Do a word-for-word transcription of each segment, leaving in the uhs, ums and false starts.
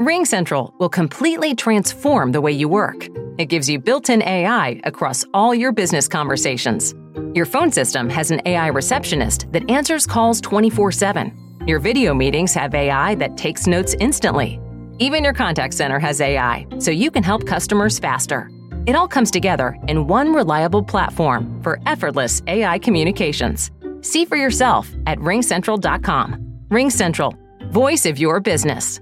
RingCentral will completely transform the way you work. It gives you built-in A I across all your business conversations. Your phone system has an A I receptionist that answers calls twenty-four seven. Your video meetings have A I that takes notes instantly. Even your contact center has A I, so you can help customers faster. It all comes together in one reliable platform for effortless A I communications. See for yourself at ring central dot com. RingCentral, voice of your business.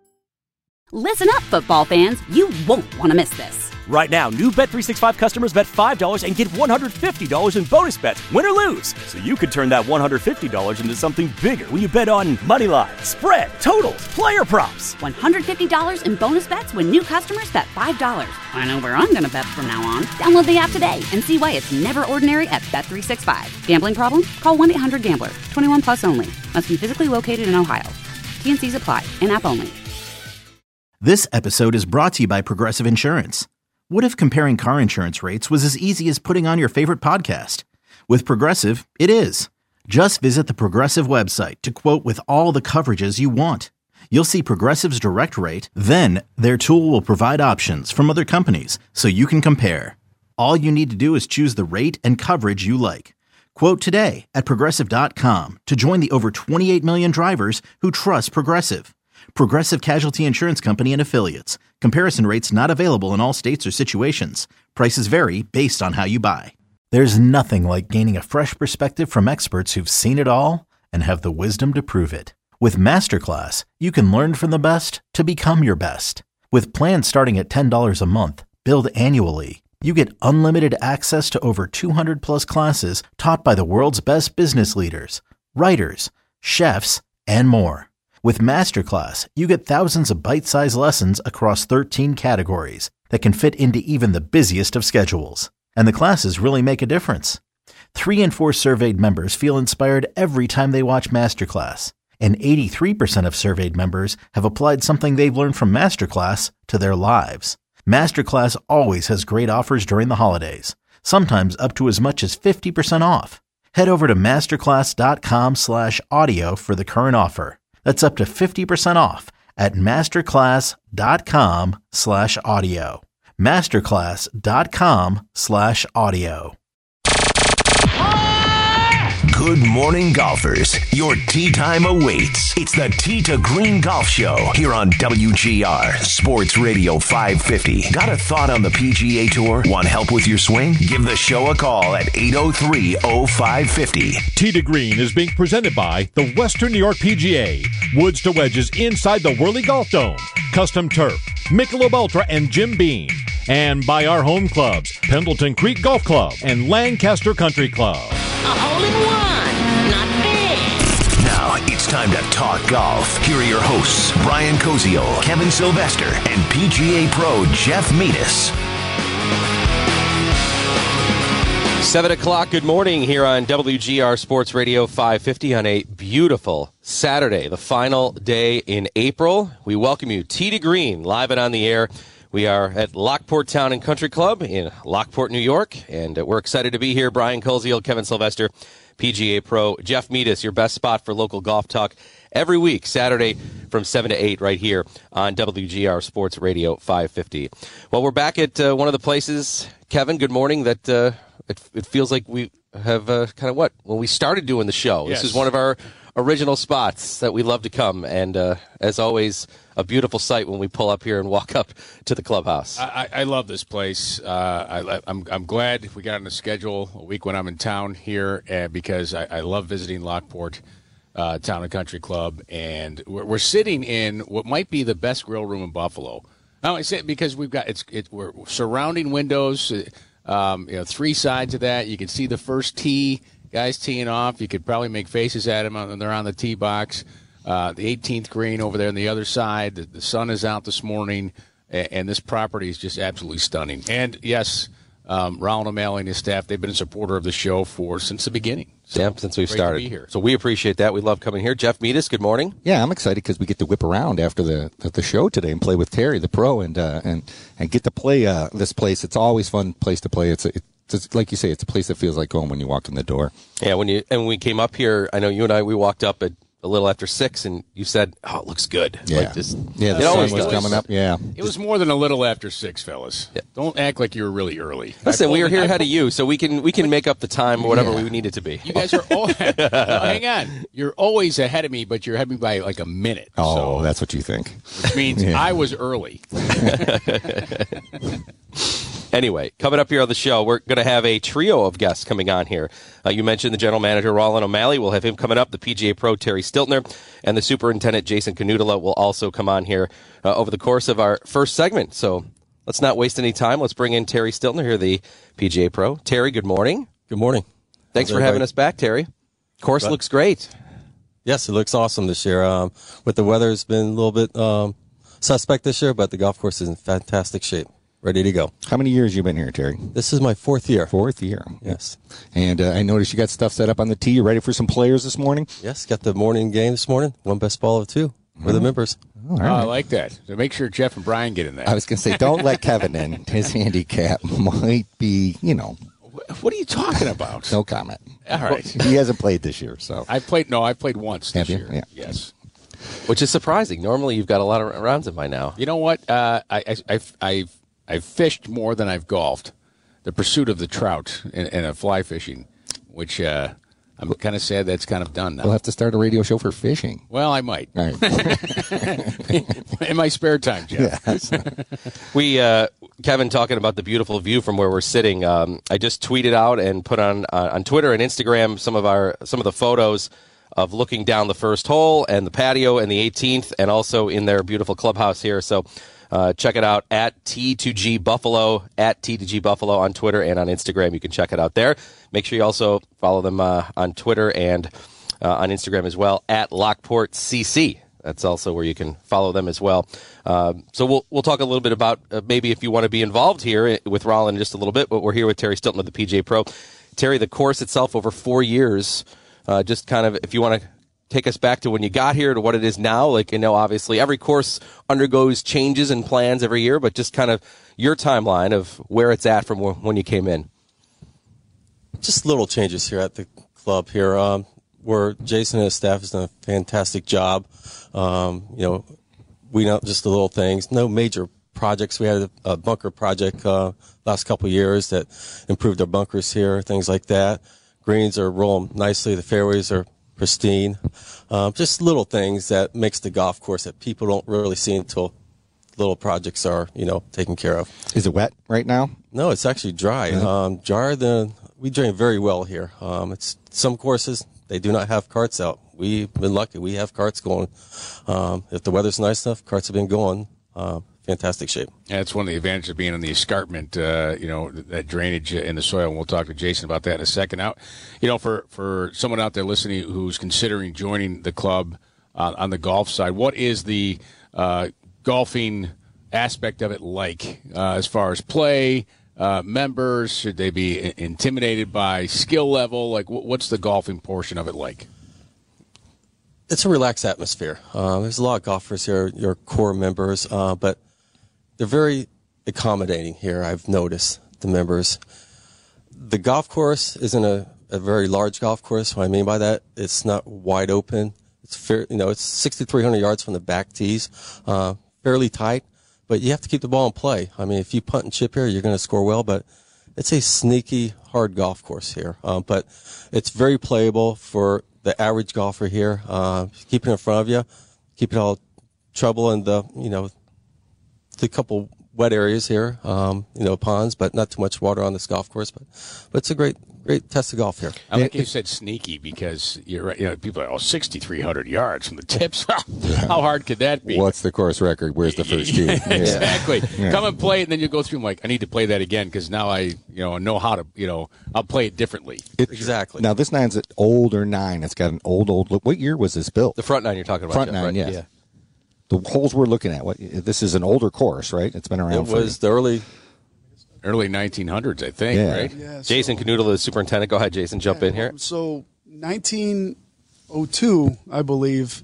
Listen up, football fans. You won't want to miss this. Right now, new Bet three sixty-five customers bet five dollars and get one hundred fifty dollars in bonus bets, win or lose. So you could turn that one hundred fifty dollars into something bigger when you bet on money line, spread, totals, player props. one hundred fifty dollars in bonus bets when new customers bet five dollars. I know where I'm going to bet from now on. Download the app today and see why it's never ordinary at Bet three sixty-five. Gambling problem? Call one eight hundred gambler. twenty-one plus only. Must be physically located in Ohio. T and C's apply. In-app only. This episode is brought to you by Progressive Insurance. What if comparing car insurance rates was as easy as putting on your favorite podcast? With Progressive, it is. Just visit the Progressive website to quote with all the coverages you want. You'll see Progressive's direct rate, then their tool will provide options from other companies so you can compare. All you need to do is choose the rate and coverage you like. Quote today at progressive dot com to join the over twenty-eight million drivers who trust Progressive. Progressive Casualty Insurance Company and Affiliates. Comparison rates not available in all states or situations. Prices vary based on how you buy. There's nothing like gaining a fresh perspective from experts who've seen it all and have the wisdom to prove it. With Masterclass, you can learn from the best to become your best. With plans starting at ten dollars a month, billed annually, you get unlimited access to over two hundred plus classes taught by the world's best business leaders, writers, chefs, and more. With Masterclass, you get thousands of bite-sized lessons across thirteen categories that can fit into even the busiest of schedules. And the classes really make a difference. Three in four surveyed members feel inspired every time they watch Masterclass. And eighty-three percent of surveyed members have applied something they've learned from Masterclass to their lives. Masterclass always has great offers during the holidays, sometimes up to as much as fifty percent off. Head over to masterclass.com slash audio for the current offer. That's up to fifty percent off at masterclass.com slash audio. Masterclass.com slash audio. Good morning, golfers. Your tee time awaits. It's the Tee to Green Golf Show here on W G R Sports Radio five fifty. Got a thought on the P G A Tour? Want help with your swing? Give the show a call at eight oh three oh five five oh. Tee to Green is being presented by the Western New York P G A. Woods to wedges inside the Whirly Golf Dome. Custom Turf, Michelob Ultra, and Jim Beam. And by our home clubs, Pendleton Creek Golf Club and Lancaster Country Club. A hole in one, not bad. Now it's time to talk golf. Here are your hosts, Brian Koziol, Kevin Sylvester, and P G A Pro Jeff Metis. Seven o'clock, good morning here on W G R Sports Radio five fifty on a beautiful Saturday, the final day in April. We welcome you, Tee to Green, live and on the air. We are at Lockport Town and Country Club in Lockport, New York, and we're excited to be here. Brian Koziol, Kevin Sylvester, P G A Pro, Jeff Metis, your best spot for local golf talk every week, Saturday from seven to eight right here on W G R Sports Radio five fifty. Well, we're back at uh, one of the places, Kevin, good morning, that uh, it, it feels like we have uh, kind of what? When we started doing the show. Yes. This is one of our original spots that we love to come, and uh, as always, a beautiful sight when we pull up here and walk up to the clubhouse. I, I love this place. Uh, I, I'm, I'm glad we got on the schedule a week when I'm in town here uh, because I, I love visiting Lockport uh, Town and Country Club, and we're, we're sitting in what might be the best grill room in Buffalo. Now I say it because we've got it's it, we're surrounding windows, um, you know, three sides of that. You can see the first tee, guys teeing off. You could probably make faces at them when they're on the tee box. Uh, the eighteenth green over there on the other side. The, the sun is out this morning, and, and this property is just absolutely stunning. And, yes, um, Ronald O'Malley and his staff, they've been a supporter of the show for since the beginning. So yeah, since we've great started. to be here. So we appreciate that. We love coming here. Jeff Metis, good morning. Yeah, I'm excited because we get to whip around after the the show today and play with Terry, the pro, and uh, and and get to play uh, this place. It's always a fun place to play. It's a, It's, like you say, it's a place that feels like home when you walk in the door. Yeah, when you and when we came up here, I know you and I, we walked up at a little after six, and you said, "Oh, it looks good." Yeah, like just, yeah. The it sun always was does. coming up. Yeah, It was more than a little after six, fellas. Yeah. Don't act like you were really early. Listen, I we were pulled- here I ahead of pulled- you, so we can we can make up the time or whatever Yeah. we need it to be. You guys are all. No, hang on. You're always ahead of me, but you're ahead of me by like a minute. Oh, so, that's what you think. which means Yeah. I was early. Anyway, coming up here on the show, we're going to have a trio of guests coming on here. Uh, you mentioned the general manager, Roland O'Malley. We'll have him coming up. The P G A Pro, Terry Stiltner, and the superintendent, Jason Canutula, will also come on here uh, over the course of our first segment. So let's not waste any time. Let's bring in Terry Stiltner here, the P G A Pro. Terry, good morning. Good morning. Thanks How's for having everybody? us back, Terry. Course Right. looks great. Yes, it looks awesome this year. Um, with the weather, it's been a little bit um, suspect this year, but the golf course is in fantastic shape. Ready to go. How many years you been here, Terry? This is my fourth year. Fourth year. Yes. And uh, I noticed you got stuff set up on the tee. You ready for some players this morning? Yes, got the morning game this morning. One best ball of two for the members. All Oh, right. I like that. So make sure Jeff and Brian get in there. I was going to say, don't let Kevin in. His handicap might be, you know, What are you talking about? no comment. All right. He hasn't played this year, so. I played. No, I played once this Have you? year. Yeah. Yes. Which is surprising. Normally, you've got a lot of rounds in by now. You know what? Uh, I, I, I've, I've, I've fished more than I've golfed. The pursuit of the trout and, and a fly fishing, which uh, I'm kind of sad that's kind of done now. We'll have to start a radio show for fishing. Well, I might. All right. In my spare time, Jeff. Yes. We, uh, Kevin, talking about the beautiful view from where we're sitting. Um, I just tweeted out and put on uh, on Twitter and Instagram some of our some of the photos of looking down the first hole and the patio and the eighteenth, and also in their beautiful clubhouse here. So uh, check it out at T two G Buffalo, at T two G Buffalo on Twitter and on Instagram. You can check it out there. Make sure you also follow them uh, on Twitter and uh, on Instagram as well, at Lockport C C. That's also where you can follow them as well. Um, so we'll we'll talk a little bit about uh, maybe if you want to be involved here with Roland in just a little bit, but we're here with Terry Stiltner of the P G A Pro. Terry, the course itself over four years, uh, just kind of if you want to take us back to when you got here to what it is now. Like, you know, obviously every course undergoes changes and plans every year, but just kind of your timeline of where it's at from when you came in. Just little changes here at the club here, um, where Jason and his staff has done a fantastic job. Um, you know, we know just the little things, no major projects. We had a, a bunker project uh, last couple of years that improved our bunkers here, things like that. Greens are rolling nicely. The fairways are pristine. Um, just little things that makes the golf course that people don't really see until little projects are, you know, taken care of. Is it wet right now? No, it's actually dry. Mm-hmm. Um, drier than we drain very well here. Um, it's some courses they do not have carts out. We've been lucky. We have carts going. Um, if the weather's nice enough, carts have been going. Uh, fantastic shape. Yeah, that's one of the advantages of being in the escarpment, uh, you know, that drainage in the soil. And we'll talk to Jason about that in a second. Out, you know, for, for someone out there listening who's considering joining the club uh, on the golf side, what is the uh, golfing aspect of it like uh, as far as play, uh, members? Should they be intimidated by skill level? Like, what's the golfing portion of it like? It's a relaxed atmosphere. Uh, there's a lot of golfers here, your core members, uh, but they're very accommodating here, I've noticed, the members. The golf course isn't a, a very large golf course. What I mean by that, it's not wide open. It's fair, you know, it's sixty-three hundred yards from the back tees, uh, fairly tight, but you have to keep the ball in play. I mean, if you punt and chip here, you're going to score well, but it's a sneaky, hard golf course here. Um, but it's very playable for the average golfer here. Uh, keep it in front of you, keep it all trouble in the, you know, the couple wet areas here, um, you know, ponds, but not too much water on this golf course. But, but it's a great, great test of golf here. I like you said sneaky because you're right. You know, people are, oh, sixty-three hundred yards from the tips. How hard could that be? What's the course record? Where's the first tee? Yeah. Exactly. Yeah. Come and play it, and then you go through. I'm like, I need to play that again because now I, you know, know how to, you know, I'll play it differently. It- Exactly. Now, this nine's an older nine. It's got an old, old look. What year was this built? The front nine you're talking about. Front Jeff, nine, right? yes. The holes we're looking at. What? This is an older course, right? It's been around It for was the early, Early nineteen hundreds, I think, Yeah. right? Yeah, so- Jason Canutula, the superintendent. Go ahead, Jason. Jump in here. So nineteen oh two, I believe.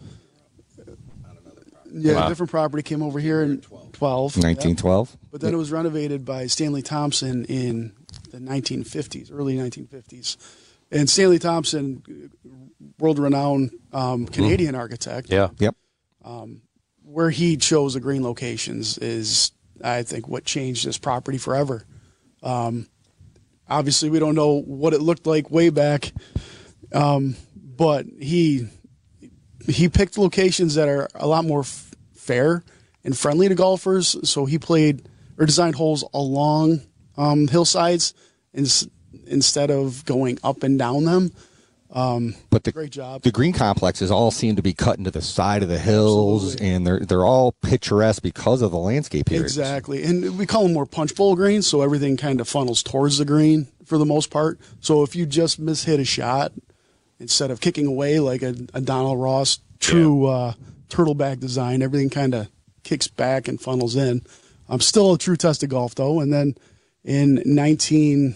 Yeah, Wow. a different property came over here in twelve. nineteen twelve. Yep. But then it was renovated by Stanley Thompson in the nineteen fifties, early nineteen fifties. And Stanley Thompson, world-renowned um, Canadian mm. architect. Yeah. Yep. Um, where he chose the green locations is, I think, what changed this property forever. Um, obviously, we don't know what it looked like way back, um, but he he picked locations that are a lot more f- fair and friendly to golfers. So he played or designed holes along um, hillsides ins- instead of going up and down them. Um, but the, great job. The green complexes all seem to be cut into the side of the hills, Absolutely. and they're they're all picturesque because of the landscape here. Exactly, and we call them more punch bowl greens, so everything kind of funnels towards the green for the most part. So if you just mishit a shot, instead of kicking away like a, a Donald Ross true yeah. uh, turtleback design, everything kind of kicks back and funnels in. Um, still a true test of golf, though. And then in nineteen,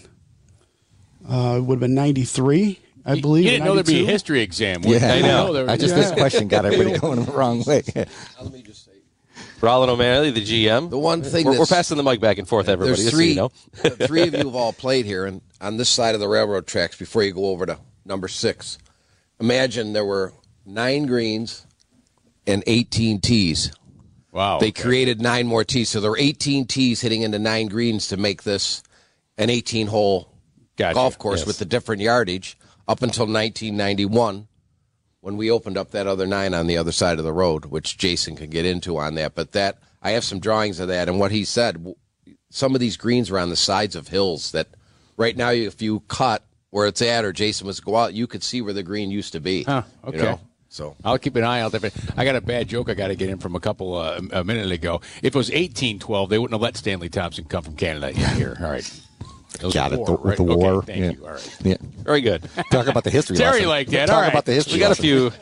uh, it would have been ninety-three. I believe. You didn't know there'd be a history exam. Yeah, I know. know I just yeah. this question got everybody going the wrong way. Let me just say, Rollin O'Malley, the G M. The one thing we're, we're passing the mic back and forth, everybody. There's three. So you know. Three of you have all played here, and on this side of the railroad tracks. Before you go over to number six, imagine there were nine greens and eighteen tees. Wow. They okay. created nine more tees, so there were eighteen tees hitting into nine greens to make this an eighteen-hole gotcha. golf course yes. with the different yardage. Up until nineteen ninety-one, when we opened up that other nine on the other side of the road, which Jason can get into on that. But that I have some drawings of that, and what he said, some of these greens are on the sides of hills that right now, if you cut where it's at, or Jason was to go out, you could see where the green used to be. Huh, okay. You know? So I'll keep an eye out there. I got a bad joke I got to get in from a couple uh, a minute ago. If it was eighteen twelve, they wouldn't have let Stanley Thompson come from Canada in here. All right. Got it. War, the, right? the war. Okay, thank yeah. you. All right. Yeah. Very good. Talk about the history Terry lesson. like that. Talk All right. about the history We got lesson. a few.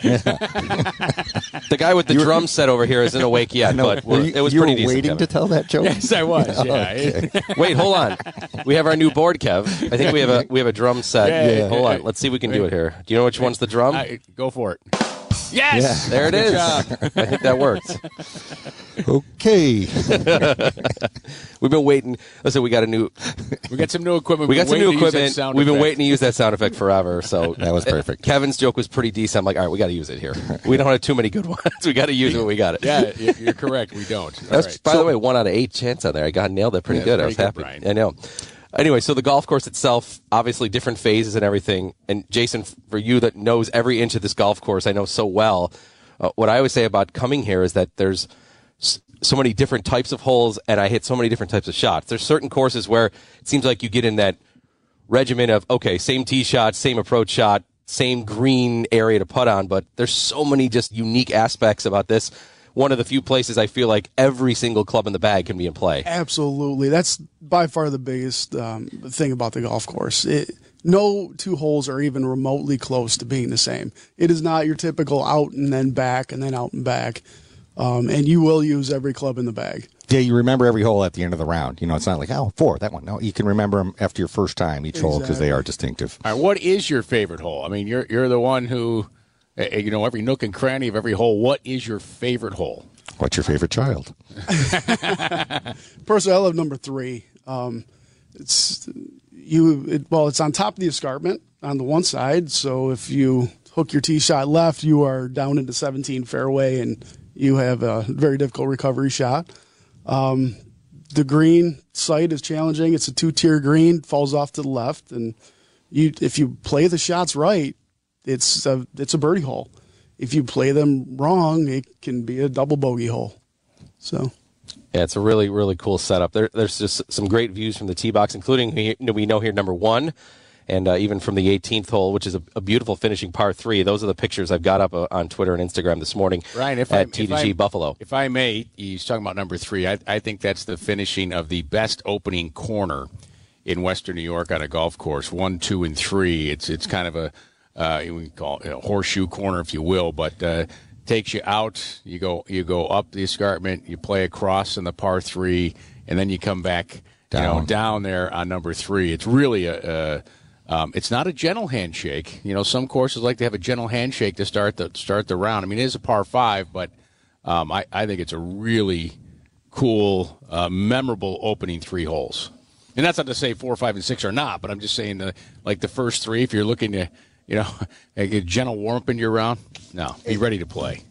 The guy with the You were- drum set over here isn't awake yet, No, but were you, it was you pretty were decent. waiting Kevin. to tell that joke? Yes, I was. Oh, Yeah. okay. Wait, hold on. We have our new board, Kev. I think we have a we have a drum set. Yeah, yeah, hold yeah. on. Let's see if we can do it here. Do you know which one's the drum? I, go for it. Yes. Yeah. There it Good is. job. I think that worked. Okay. We've been waiting. Listen, we got a new. We got some new equipment. We got We've some been new waiting to use that equipment. sound We've been effect. waiting to use that sound effect forever. So That was perfect. Kevin's joke was pretty decent. I'm like, all right, we got to use it here. We don't have too many good ones. We got to use it when we got it. Yeah, you- you're correct. We don't. All That's, right. by So- the way, one out of eight chance on there. I got nailed it pretty Yeah, good. I pretty was good, happy. Brian. I know. Anyway, so the golf course itself, obviously different phases and everything. And Jason, for you that knows every inch of this golf course, I know so well. Uh, what I always say about coming here is that there's s- so many different types of holes, and I hit so many different types of shots. There's certain courses where it seems like you get in that regimen of, okay, same tee shot, same approach shot, same green area to putt on, but there's so many just unique aspects about this. One of the few places I feel like every single club in the bag can be in play. Absolutely. That's by far the biggest um, thing about the golf course. It, no two holes are even remotely close to being the same. It is not your typical out and then back and then out and back. Um, and you will use every club in the bag. Yeah, you remember every hole at the end of the round. You know, it's not like, oh, four, that one. No, you can remember them after your first time, each hole, because they are distinctive. All right, what is your favorite hole? I mean, you're you're the one who, uh, you know, every nook and cranny of every hole. What is your favorite hole? What's your favorite child? Personally, I love number three. Um, it's you. It, well, it's on top of the escarpment on the one side. So if you hook your tee shot left, you are down into seventeen fairway, and you have a very difficult recovery shot. Um, the green site is challenging. It's a two-tier green, falls off to the left, and you if you play the shots right, it's a it's a birdie hole. If you play them wrong, it can be a double bogey hole. So. Yeah, it's a really, really cool setup. There, there's just some great views from the tee box, including we we know here number one, and uh, even from the eighteenth hole, which is a, a beautiful finishing par three. Those are the pictures I've got up uh, on Twitter and Instagram this morning. Ryan, if at I, T if D G I, Buffalo. If I may, he's talking about number three. I, I think that's the finishing of the best opening corner in Western New York on a golf course. One, two, and three. It's it's kind of a uh, we can call it a horseshoe corner, if you will, but. Uh, takes you out, you go you go up the escarpment, you play across in the par three, and then you come back down, you know, down there on number three. It's really a, a um, it's not a gentle handshake. You know, some courses like to have a gentle handshake to start the start the round. I mean, it is a par five, but um, I, I think it's a really cool, uh, memorable opening three holes. And that's not to say four, five, and six are not, but I'm just saying the, like the first three, if you're looking to, you know, get a gentle warm-up in your round, no, be ready to play.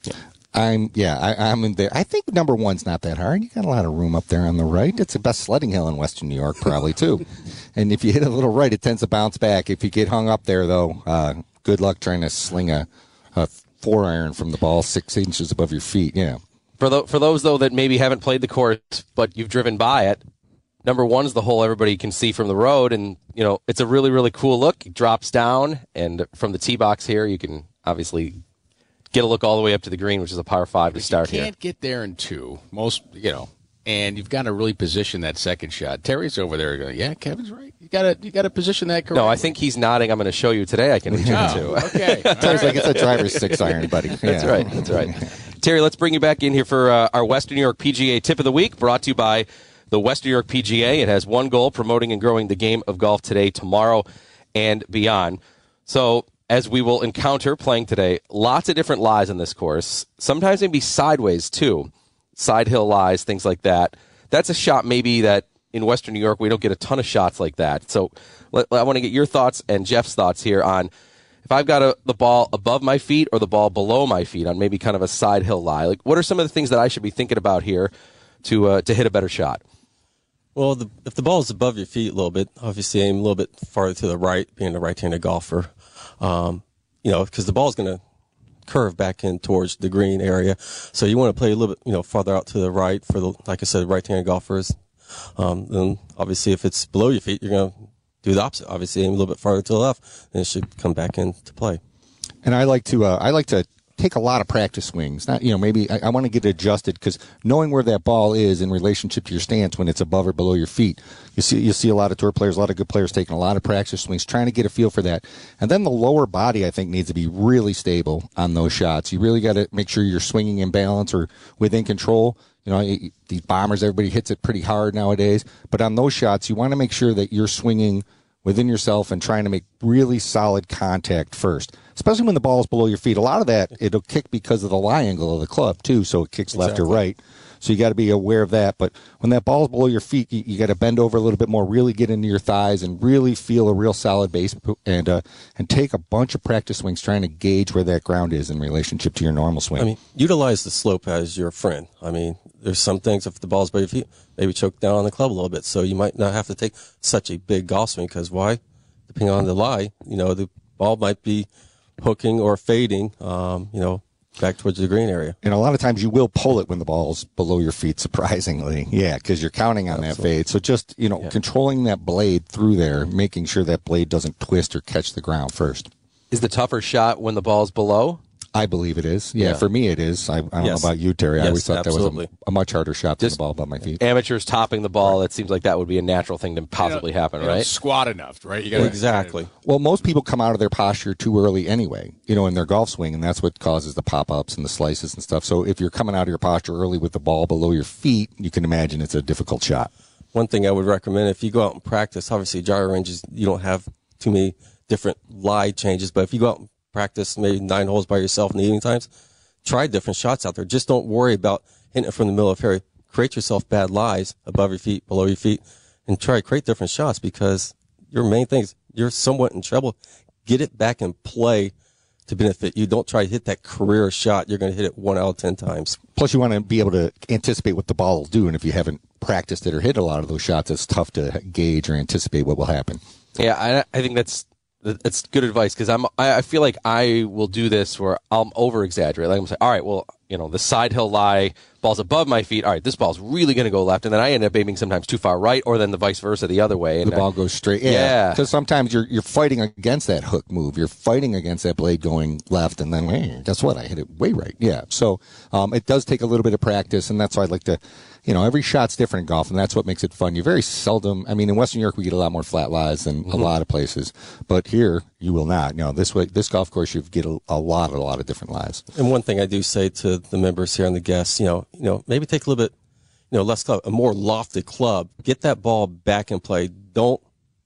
I'm yeah, I, I'm in there. I think number one's not that hard. You got a lot of room up there on the right. It's the best sledding hill in Western New York, probably too. And if you hit a little right, it tends to bounce back. If you get hung up there, though, uh, good luck trying to sling a, a four iron from the ball six inches above your feet. Yeah. For the, for those though that maybe haven't played the course, but you've driven by it, number one is the hole everybody can see from the road, and you know it's a really really cool look. It drops down, and from the tee box here, you can obviously get a look all the way up to the green, which is a par five to start here. You can't get there in two, most, you know, and you've got to really position that second shot. Terry's over there going, yeah, Kevin's right. You got to you got to position that correctly. No, I think he's nodding. I'm going to show you today. I can reach oh, into. Okay. Terry's like, it's a driver's six iron, buddy. Yeah. That's right. That's right. Terry, let's bring you back in here for uh, our Western New York P G A Tip of the Week, brought to you by the Western New York P G A. It has one goal, promoting and growing the game of golf today, tomorrow, and beyond. So, as we will encounter playing today, lots of different lies on this course. Sometimes maybe sideways, too. Side hill lies, things like that. That's a shot maybe that in Western New York we don't get a ton of shots like that. So let, I want to get your thoughts and Jeff's thoughts here on if I've got a, the ball above my feet or the ball below my feet on maybe kind of a side hill lie. Like, what are some of the things that I should be thinking about here to uh, to hit a better shot? Well, the, if the ball is above your feet a little bit, obviously aim a little bit farther to the right, being a right-handed golfer. Um, you know, because the ball is going to curve back in towards the green area. So you want to play a little bit, you know, farther out to the right for the, like I said, right-handed golfers. Um, then obviously if it's below your feet, you're going to do the opposite. Obviously aim a little bit farther to the left, and it should come back into play. And I like to, uh, I like to take a lot of practice swings. Not, you know, maybe I, I want to get it adjusted because knowing where that ball is in relationship to your stance when it's above or below your feet, you see, you see a lot of tour players, a lot of good players taking a lot of practice swings, trying to get a feel for that. And then the lower body, I think, needs to be really stable on those shots. You really got to make sure you're swinging in balance or within control. You know, these bombers, everybody hits it pretty hard nowadays. But on those shots, you want to make sure that you're swinging within yourself and trying to make really solid contact first, especially when the ball is below your feet. A lot of that, it'll kick because of the lie angle of the club, too, so it kicks exactly. left or right. So you got to be aware of that. But when that ball is below your feet, you, you got to bend over a little bit more, really get into your thighs, and really feel a real solid base, and uh, and take a bunch of practice swings trying to gauge where that ground is in relationship to your normal swing. I mean, utilize the slope as your friend. I mean, there's some things, if the ball's below your feet, maybe choke down on the club a little bit. So you might not have to take such a big golf swing, because why? Depending on the lie, you know, the ball might be hooking or fading, um, you know, back towards the green area. And a lot of times you will pull it when the ball's below your feet, surprisingly. Yeah, because you're counting on Absolutely. that fade. So just, you know, yeah. controlling that blade through there, making sure that blade doesn't twist or catch the ground first. Is the tougher shot when the ball's below? I believe it is. Yeah, yeah. For me it is. I, I don't yes. know about you, Terry. Yes, I always thought absolutely. that was a, a much harder shot than the ball above my feet. Amateurs topping the ball, it seems like that would be a natural thing to possibly you know, happen, you right? Know, squat enough, right? You gotta, exactly. You gotta, well, most people come out of their posture too early anyway, you know, in their golf swing, and that's what causes the pop-ups and the slices and stuff. So if you're coming out of your posture early with the ball below your feet, you can imagine it's a difficult shot. One thing I would recommend, if you go out and practice, obviously gyro ranges, you don't have too many different lie changes, but if you go out and practice maybe nine holes by yourself in the evening times, try different shots out there. Just don't worry about hitting it from the middle of the fairway. Create yourself bad lies above your feet, below your feet, and try to create different shots, because your main thing is you're somewhat in trouble. Get it back in play to benefit you. Don't try to hit that career shot. You're going to hit it one out of ten times. Plus, you want to be able to anticipate what the ball will do, and if you haven't practiced it or hit a lot of those shots, it's tough to gauge or anticipate what will happen. Yeah, I, I think that's That's good advice, because I'm. I feel like I will do this where I'll over exaggerate. Like I'm saying, all right, well, you know, the side hill lie, ball's above my feet. All right, this ball's really going to go left, and then I end up aiming sometimes too far right, or then the vice versa the other way. And the ball I, goes straight. Yeah, because yeah. sometimes you're you're fighting against that hook move. You're fighting against that blade going left, and then hey, guess what? I hit it way right. Yeah, so um, it does take a little bit of practice, and that's why I'd like to. You know, every shot's different in golf, and that's what makes it fun. You very seldom, I mean, in Western New York, we get a lot more flat lies than mm-hmm. a lot of places. But here, you will not. You know, this way, this golf course, you get a, a lot, a lot of different lies. And one thing I do say to the members here and the guests, you know, you know, maybe take a little bit, you know, less club, a more lofted club. Get that ball back in play. Don't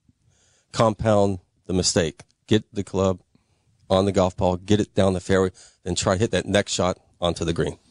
compound the mistake. Get the club on the golf ball, get it down the fairway, then try to hit that next shot onto the green.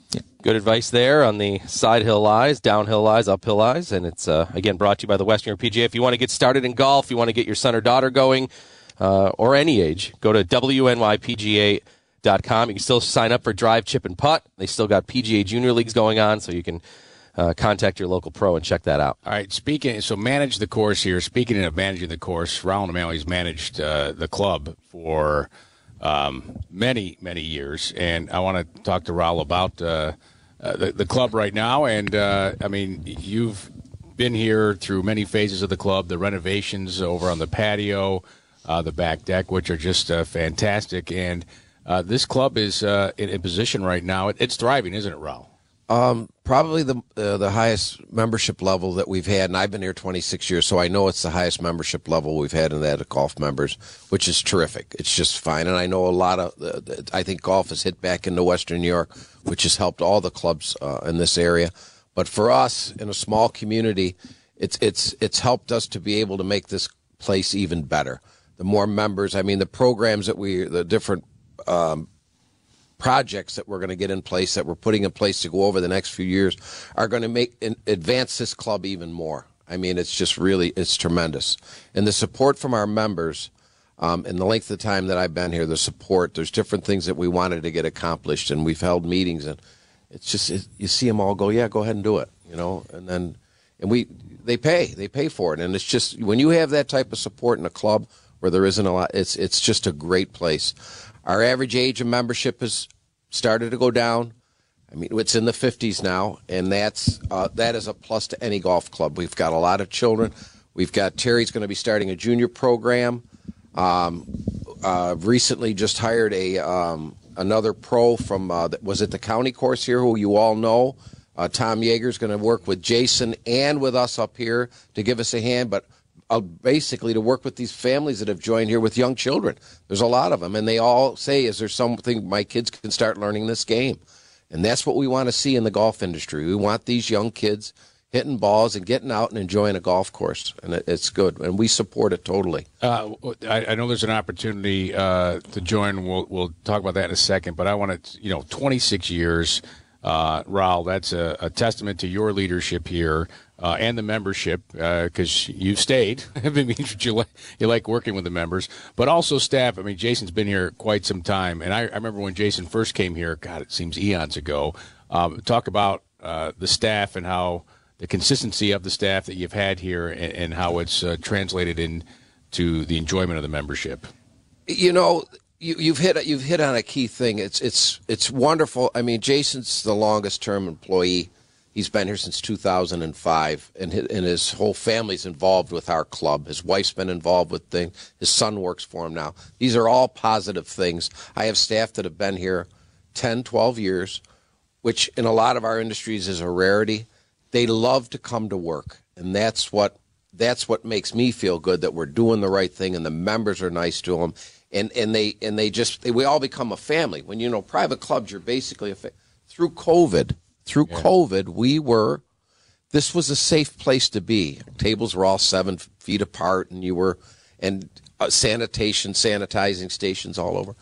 Yeah. Good advice there on the side hill lies, downhill lies, uphill lies. And it's, uh, again, brought to you by the Western P G A. If you want to get started in golf, you want to get your son or daughter going, uh, or any age, go to W N Y P G A dot com. You can still sign up for Drive, Chip, and Putt. They still got P G A Junior Leagues going on, so you can uh, contact your local pro and check that out. All right, speaking, so manage the course here. Speaking of managing the course, Raul O'Malley's managed uh, the club for um, many, many years, and I want to talk to Raul about uh, uh, the, the club right now. And, uh, I mean, you've been here through many phases of the club, the renovations over on the patio, uh, the back deck, which are just uh, fantastic. And uh, this club is uh, in a position right now. It, it's thriving, isn't it, Raul? Um, probably the uh, the highest membership level that we've had, and I've been here twenty-six years, so I know it's the highest membership level we've had in that of golf members, which is terrific. It's just fine, and I know a lot of, uh, I think golf has hit back into Western New York, which has helped all the clubs uh, in this area. But for us, in a small community, it's it's it's helped us to be able to make this place even better. The more members, I mean, the programs that we, the different um, projects that we're going to get in place, that we're putting in place to go over the next few years, are going to make advance this club even more. I mean, it's just really, it's tremendous. And the support from our members, um, in the length of time that I've been here, the support, there's different things that we wanted to get accomplished, and we've held meetings, and it's just, it, you see them all go, yeah, go ahead and do it, you know, and then, and we, they pay, they pay for it. And it's just, when you have that type of support in a club where there isn't a lot, it's, it's just a great place. Our average age of membership has started to go down. I mean, it's in the fifties now, and that's uh, that is a plus to any golf club. We've got a lot of children. We've got Terry's going to be starting a junior program. Um, uh, recently, just hired a um, another pro from uh, was it the county course here, who you all know. Uh, Tom Yeager's going to work with Jason and with us up here to give us a hand, but Uh, basically to work with these families that have joined here with young children. There's a lot of them, and they all say, is there something my kids can start learning this game? And that's what we want to see in the golf industry. We want these young kids hitting balls and getting out and enjoying a golf course, and it, it's good, and we support it totally. Uh, I, I know there's an opportunity uh, to join. We'll, we'll talk about that in a second, but I want to, you know, twenty-six years, uh, Raul, that's a, a testament to your leadership here. Uh, and the membership, because uh, you've stayed. I mean, you like, you like working with the members, but also staff. I mean, Jason's been here quite some time, and I, I remember when Jason first came here. God, it seems eons ago. Um, talk about uh, the staff and how the consistency of the staff that you've had here, and, and how it's uh, translated into the enjoyment of the membership. You know, you, you've hit you've hit on a key thing. It's it's it's wonderful. I mean, Jason's the longest term employee. He's been here since two thousand five, and his, and his whole family's involved with our club. His wife's been involved with things. His son works for him now. These are all positive things. I have staff that have been here ten, twelve years, which in a lot of our industries is a rarity. They love to come to work, and that's what that's what makes me feel good, that we're doing the right thing, and the members are nice to them, and and they and they just they, we all become a family. When you know private clubs, you're basically a fa- through COVID. Through yeah. COVID, we were, this was a safe place to be. Tables were all seven feet apart, and you were, and uh, sanitation, sanitizing stations all over.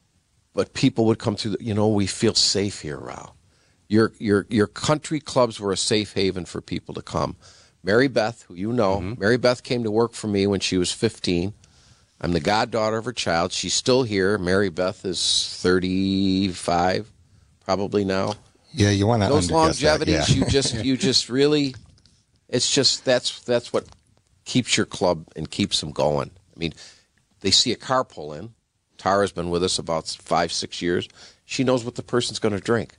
But people would come through, the, you know, we feel safe here, Raul. Your, your, your country clubs were a safe haven for people to come. Mary Beth, who you know, mm-hmm. Mary Beth came to work for me when she was fifteen. I'm the goddaughter of her child. She's still here. Mary Beth is thirty-five, probably now. Yeah, you want to those longevities. That, yeah. you just, you just really, it's just that's that's what keeps your club and keeps them going. I mean, they see a car pull in. Tara's been with us about five, six years. She knows what the person's going to drink.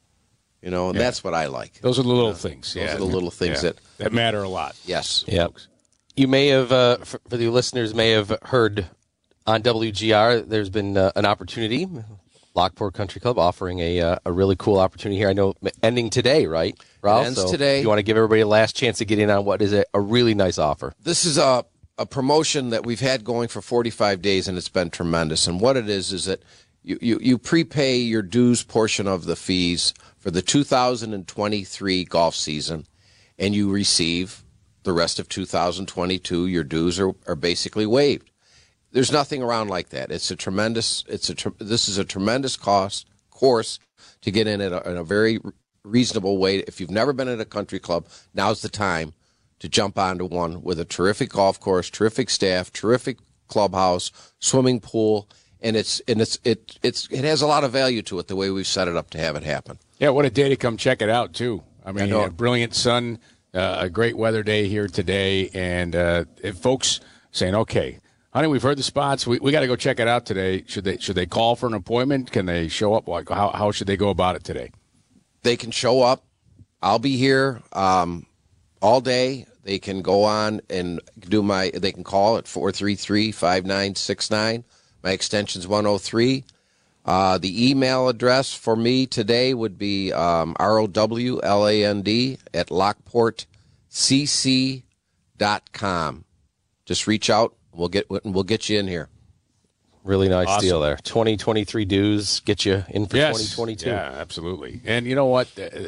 You know, and yeah. that's what I like. Those are the little you know, things. Those yeah. are the little things yeah. that that matter a lot. Yes. Yeah. You may have, uh, for, for the listeners, may have heard on W G R. There's been uh, an opportunity. Lockport Country Club offering a uh, a really cool opportunity here. I know ending today, right, Ralph? It ends so today. You want to give everybody a last chance to get in on what is a, a really nice offer. This is a, a promotion that we've had going for forty-five days, and it's been tremendous. And what it is is that you, you, you prepay your dues portion of the fees for the two thousand twenty-three golf season, and you receive the rest of two thousand twenty-two. Your dues are, are basically waived. There's nothing around like that. It's a tremendous. It's a. This is a tremendous cost course. to get in at a, in a very reasonable way. If you've never been at a country club, now's the time to jump onto one with a terrific golf course, terrific staff, terrific clubhouse, swimming pool, and it's and it's it it's it has a lot of value to it the way we've set it up to have it happen. Yeah, what a day to come check it out too. I mean, I a brilliant sun, uh, a great weather day here today, and uh, if folks saying, "Okay, honey, we've heard the spots. We we got to go check it out today." Should they should they call for an appointment? Can they show up? Like how how should they go about it today? They can show up. I'll be here um, all day. They can go on and do my. They can call at four three three, five nine six nine. My extension's one oh three. Uh, the email address for me today would be um, R O W L A N D at lockport c c dot com. Just reach out. We'll get we'll get you in here. Really nice Awesome. deal there. twenty twenty-three dues get you in for Yes. twenty twenty-two. Yeah, absolutely. And you know what?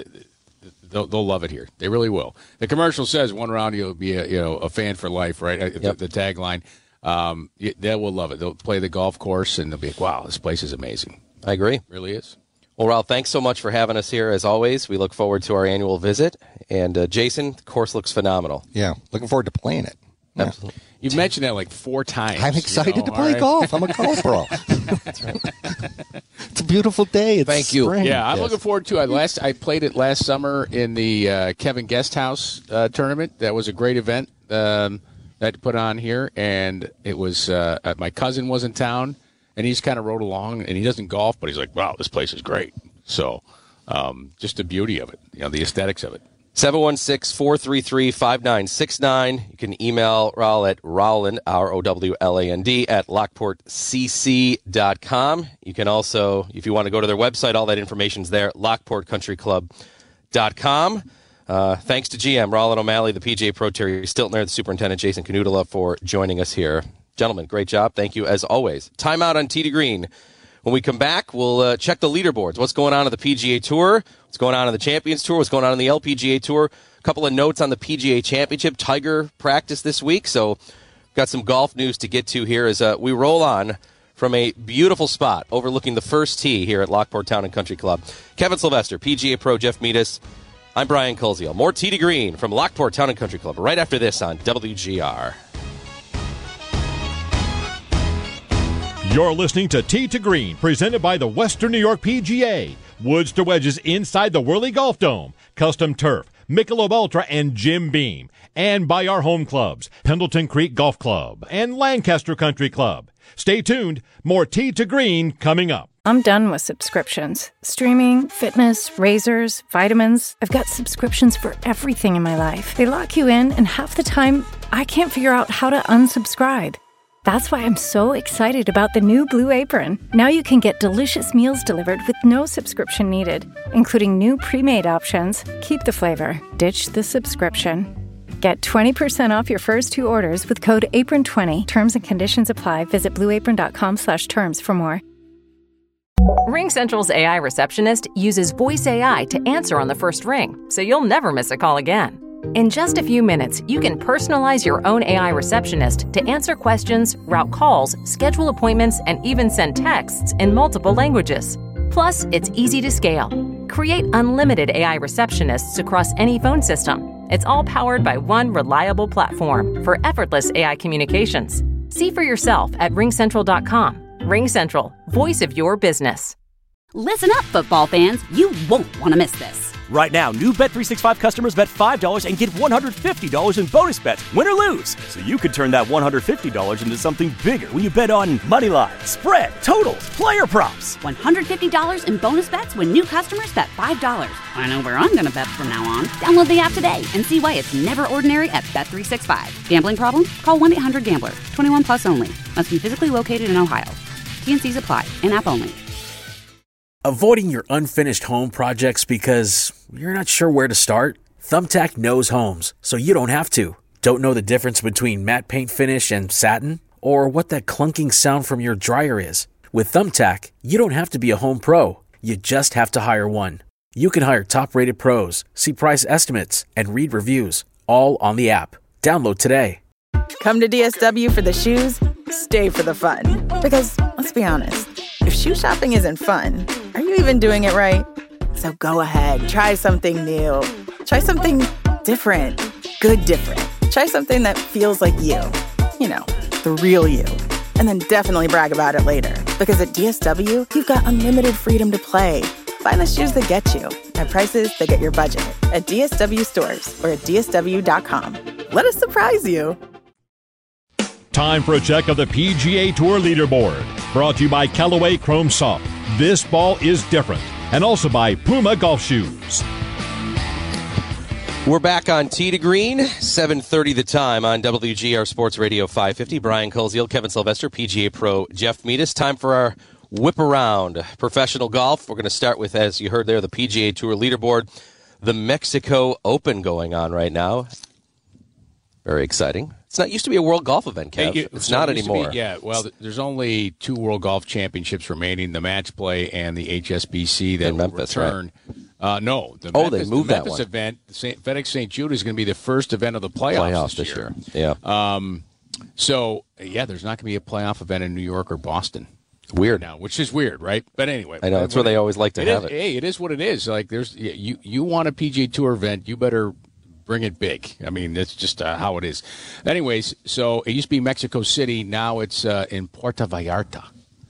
They'll, they'll love it here. They really will. The commercial says one round you'll be a, you know a fan for life, right? Yep. The, the tagline. Um, they will love it. They'll play the golf course and they'll be like, "Wow, this place is amazing." I agree. It really is. Well, Ralph, thanks so much for having us here. As always, we look forward to our annual visit. And uh, Jason, the course looks phenomenal. Yeah, looking forward to playing it. Yeah. Absolutely. You've mentioned that like four times. I'm excited you know, to play right? golf. I'm a golf bro. That's right. It's a beautiful day. It's Thank you. spring. Yeah, I'm Yes. looking forward to it. Last I played it last summer in the uh, Kevin Guesthouse uh, tournament. That was a great event um, that I put on here, and it was uh, uh, my cousin was in town, and he just kind of rode along, and he doesn't golf, but he's like, "Wow, this place is great." So, um, just the beauty of it, you know, the aesthetics of it. seven one six, four three three, five nine six nine. You can email Raul at Rowland, R O W L A N D, at lockport c c dot com. You can also, if you want to go to their website, all that information's there, lockport country club dot com. Uh, thanks to G M Roland O'Malley, the P G A Pro Terry Stiltner, the Superintendent Jason Canutala for joining us here. Gentlemen, great job. Thank you as always. Timeout on Tee to Green. When we come back, we'll uh, check the leaderboards. What's going on on the P G A Tour? What's going on on the Champions Tour? What's going on on the L P G A Tour? A couple of notes on the P G A Championship. Tiger practice this week, so got some golf news to get to here as uh, we roll on from a beautiful spot overlooking the first tee here at Lockport Town and Country Club. Kevin Sylvester, P G A Pro Jeff Meadis. I'm Brian Koziel. More Tee to Green from Lockport Town and Country Club right after this on W G R. You're listening to Tee to Green, presented by the Western New York P G A. Woods to wedges inside the Whirly Golf Dome. Custom turf, Michelob Ultra, and Jim Beam. And by our home clubs, Pendleton Creek Golf Club and Lancaster Country Club. Stay tuned. More Tee to Green coming up. I'm done with subscriptions. Streaming, fitness, razors, vitamins. I've got subscriptions for everything in my life. They lock you in, and half the time, I can't figure out how to unsubscribe. That's why I'm so excited about the new Blue Apron. Now you can get delicious meals delivered with no subscription needed, including new pre-made options. Keep the flavor, ditch the subscription. Get twenty percent off your first two orders with code apron twenty. Terms and conditions apply. Visit blueapron.com slash terms for more. RingCentral's A I receptionist uses voice A I to answer on the first ring, so you'll never miss a call again. In just a few minutes, you can personalize your own A I receptionist to answer questions, route calls, schedule appointments, and even send texts in multiple languages. Plus, it's easy to scale. Create unlimited A I receptionists across any phone system. It's all powered by one reliable platform for effortless A I communications. See for yourself at ring central dot com. RingCentral, voice of your business. Listen up, football fans. You won't want to miss this. Right now, new Bet three sixty-five customers bet five dollars and get one hundred fifty dollars in bonus bets, win or lose. So you could turn that one hundred fifty dollars into something bigger when you bet on money line, spread, totals, player props. one hundred fifty dollars in bonus bets when new customers bet five dollars. I know where I'm going to bet from now on. Download the app today and see why it's never ordinary at Bet three sixty-five. Gambling problem? Call one eight hundred gambler. twenty-one plus only. Must be physically located in Ohio. T and C's apply. In-app only. Avoiding your unfinished home projects because you're not sure where to start? Thumbtack knows homes, so you don't have to. Don't know the difference between matte paint finish and satin? Or what that clunking sound from your dryer is? With Thumbtack, you don't have to be a home pro. You just have to hire one. You can hire top-rated pros, see price estimates, and read reviews, all on the app. Download today. Come to D S W for the shoes, stay for the fun. Because, let's be honest, if shoe shopping isn't fun, are you even doing it right? So go ahead, try something new. Try something different. Good different. Try something that feels like you. You know, the real you. And then definitely brag about it later. Because at D S W, you've got unlimited freedom to play. Find the shoes that get you at prices that get your budget at D S W stores or at D S W dot com. Let us surprise you. Time for a check of the P G A Tour leaderboard. Brought to you by Callaway Chrome Soft. This ball is different. And also by Puma Golf Shoes. We're back on Tee to Green, seven thirty the time on W G R Sports Radio five fifty. Brian Koziel, Kevin Sylvester, P G A Pro Jeff Meadis. Time for our whip around professional golf. We're going to start with, as you heard there, the P G A Tour leaderboard. The Mexico Open going on right now. Very exciting. It's not used to be a World Golf event, Kev. It, it's so not it used to anymore. Be, yeah, well, there's only two World Golf Championships remaining, the Match Play and the H S B C that in will Memphis, return. Right? Uh, no, the oh, Memphis, they moved the that Memphis one. event, the Saint, FedEx Saint Jude, is going to be the first event of the playoffs, playoffs this, this year. year. Yeah. Um, so, yeah, there's not going to be a playoff event in New York or Boston. Weird now, which is weird, right? But anyway, I know that's where they always like to it have is, it. Hey, it is what it is. Like, there's you you want a P G A Tour event, you better bring it big. I mean, that's just uh, how it is. Anyways, so it used to be Mexico City. Now it's uh, in Puerto Vallarta.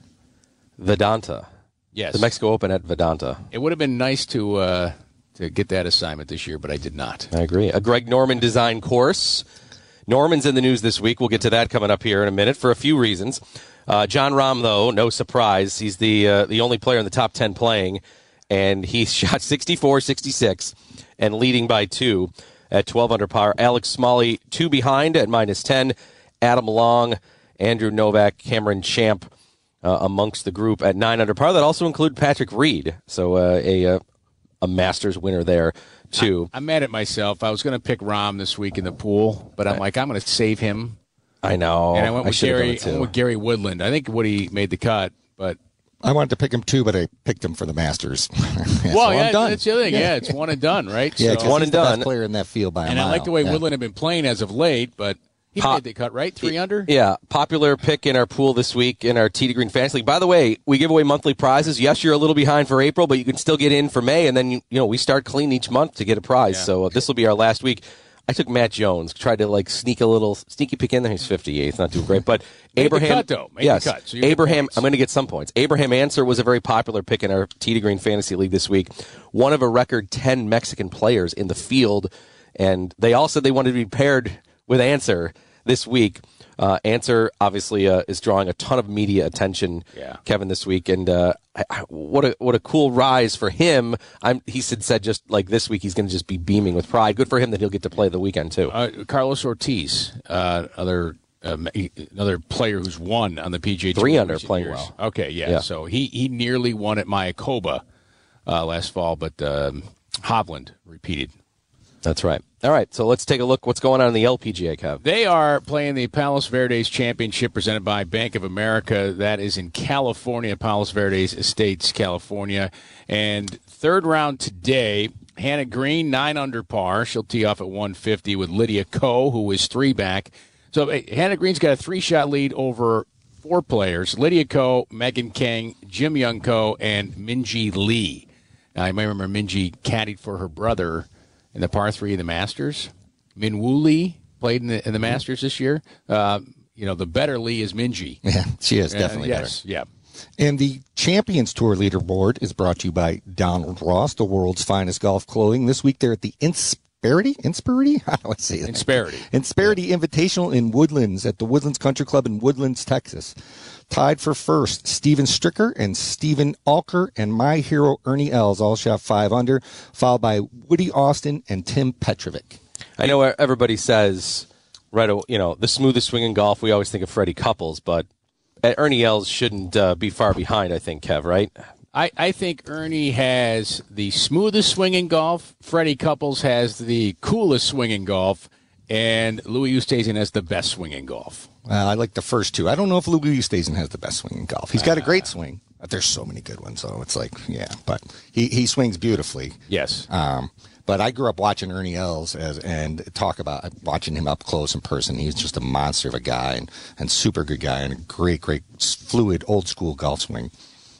Vedanta. Yes. The Mexico Open at Vedanta. It would have been nice to uh, to get that assignment this year, but I did not. I agree. A Greg Norman design course. Norman's in the news this week. We'll get to that coming up here in a minute for a few reasons. Uh, John Rahm, though, no surprise. He's the uh, the only player in the top ten playing, and he shot sixty-four sixty-six and leading by two at twelve under par. Alex Smalley, two behind at minus ten. Adam Long, Andrew Novak, Cameron Champ uh, amongst the group at nine under par. That also include Patrick Reed, so uh, a uh, a Masters winner there, too. I, I'm mad at myself. I was going to pick Rahm this week in the pool, but I'm like, I'm going to save him. I know. And I went with I Gary. I went with Gary Woodland. I think Woody made the cut, but I wanted to pick him too, but I picked him for the Masters. well, so yeah, I'm done. that's the other thing. Yeah. yeah, it's one and done, right? Yeah, so, one and done. Best player in that field by a and mile. I like the way yeah. Woodland had been playing as of late, but he Pop, made the cut, right? Three under. Yeah, popular pick in our pool this week in our Tee to Green Fantasy League. By the way, we give away monthly prizes. Yes, you're a little behind for April, but you can still get in for May, and then you, you know we start clean each month to get a prize. Yeah. So uh, this will be our last week. I took Matt Jones, tried to like sneak a little sneaky pick in there. He's fifty-eighth, not too great, but Made Abraham. The cut, though. Made yes, the cut. So Abraham. I'm going to get some points. Abraham Answer was a very popular pick in our Tee to Green Fantasy League this week. One of a record ten Mexican players in the field, and they all said they wanted to be paired with Answer this week. Uh, Answer obviously uh, is drawing a ton of media attention, yeah. Kevin, this week, and uh, I, I, what a what a cool rise for him. I'm, he said said just like this week he's going to just be beaming with pride. Good for him that he'll get to play the weekend too. Uh, Carlos Ortiz, uh, other uh, another player who's won on the P G A Tour. Three under, playing years. well. Okay, yeah. yeah. So he he nearly won at Mayakoba uh, last fall, but um, Hovland repeated. That's right. All right, so let's take a look what's going on in the L P G A, Kev. They are playing the Palos Verdes Championship presented by Bank of America. That is in California, Palos Verdes Estates, California. And third round today, Hannah Green, nine under par. She'll tee off at one fifty with Lydia Ko, who is three back. So hey, Hannah Green's got a three-shot lead over four players. Lydia Ko, Megan Kang, Jim Young Ko, and Minjee Lee. Now, you may remember Minjee caddied for her brother in the par three of the Masters. Minwoo Lee played in the, in the Masters this year. Uh, you know, the better Lee is Minjee. Yeah, she is definitely uh, yes, better. Yeah. And the Champions Tour leaderboard is brought to you by Donald Ross, the world's finest golf clothing. This week they're at the Insperity? Insperity? Let's see. Insperity. Insperity Invitational in Woodlands at the Woodlands Country Club in Woodlands, Texas. Tied for first, Steven Stricker and Steven Alker and my hero Ernie Els all shot five under, followed by Woody Austin and Tim Petrovic. I know everybody says, right, you know, the smoothest swing in golf, we always think of Freddie Couples, but Ernie Els shouldn't uh, be far behind, I think, Kev, right? I, I think Ernie has the smoothest swing in golf. Freddie Couples has the coolest swing in golf. And Louis Oosthuizen has the best swing in golf. Well, I like the first two. I don't know if Louis Oosthuizen has the best swing in golf. He's got a great swing. There's so many good ones, though. It's like, yeah, but he, he swings beautifully. Yes. Um, but I grew up watching Ernie Els as, and talk about watching him up close in person. He's just a monster of a guy and, and super good guy and a great, great fluid old school golf swing.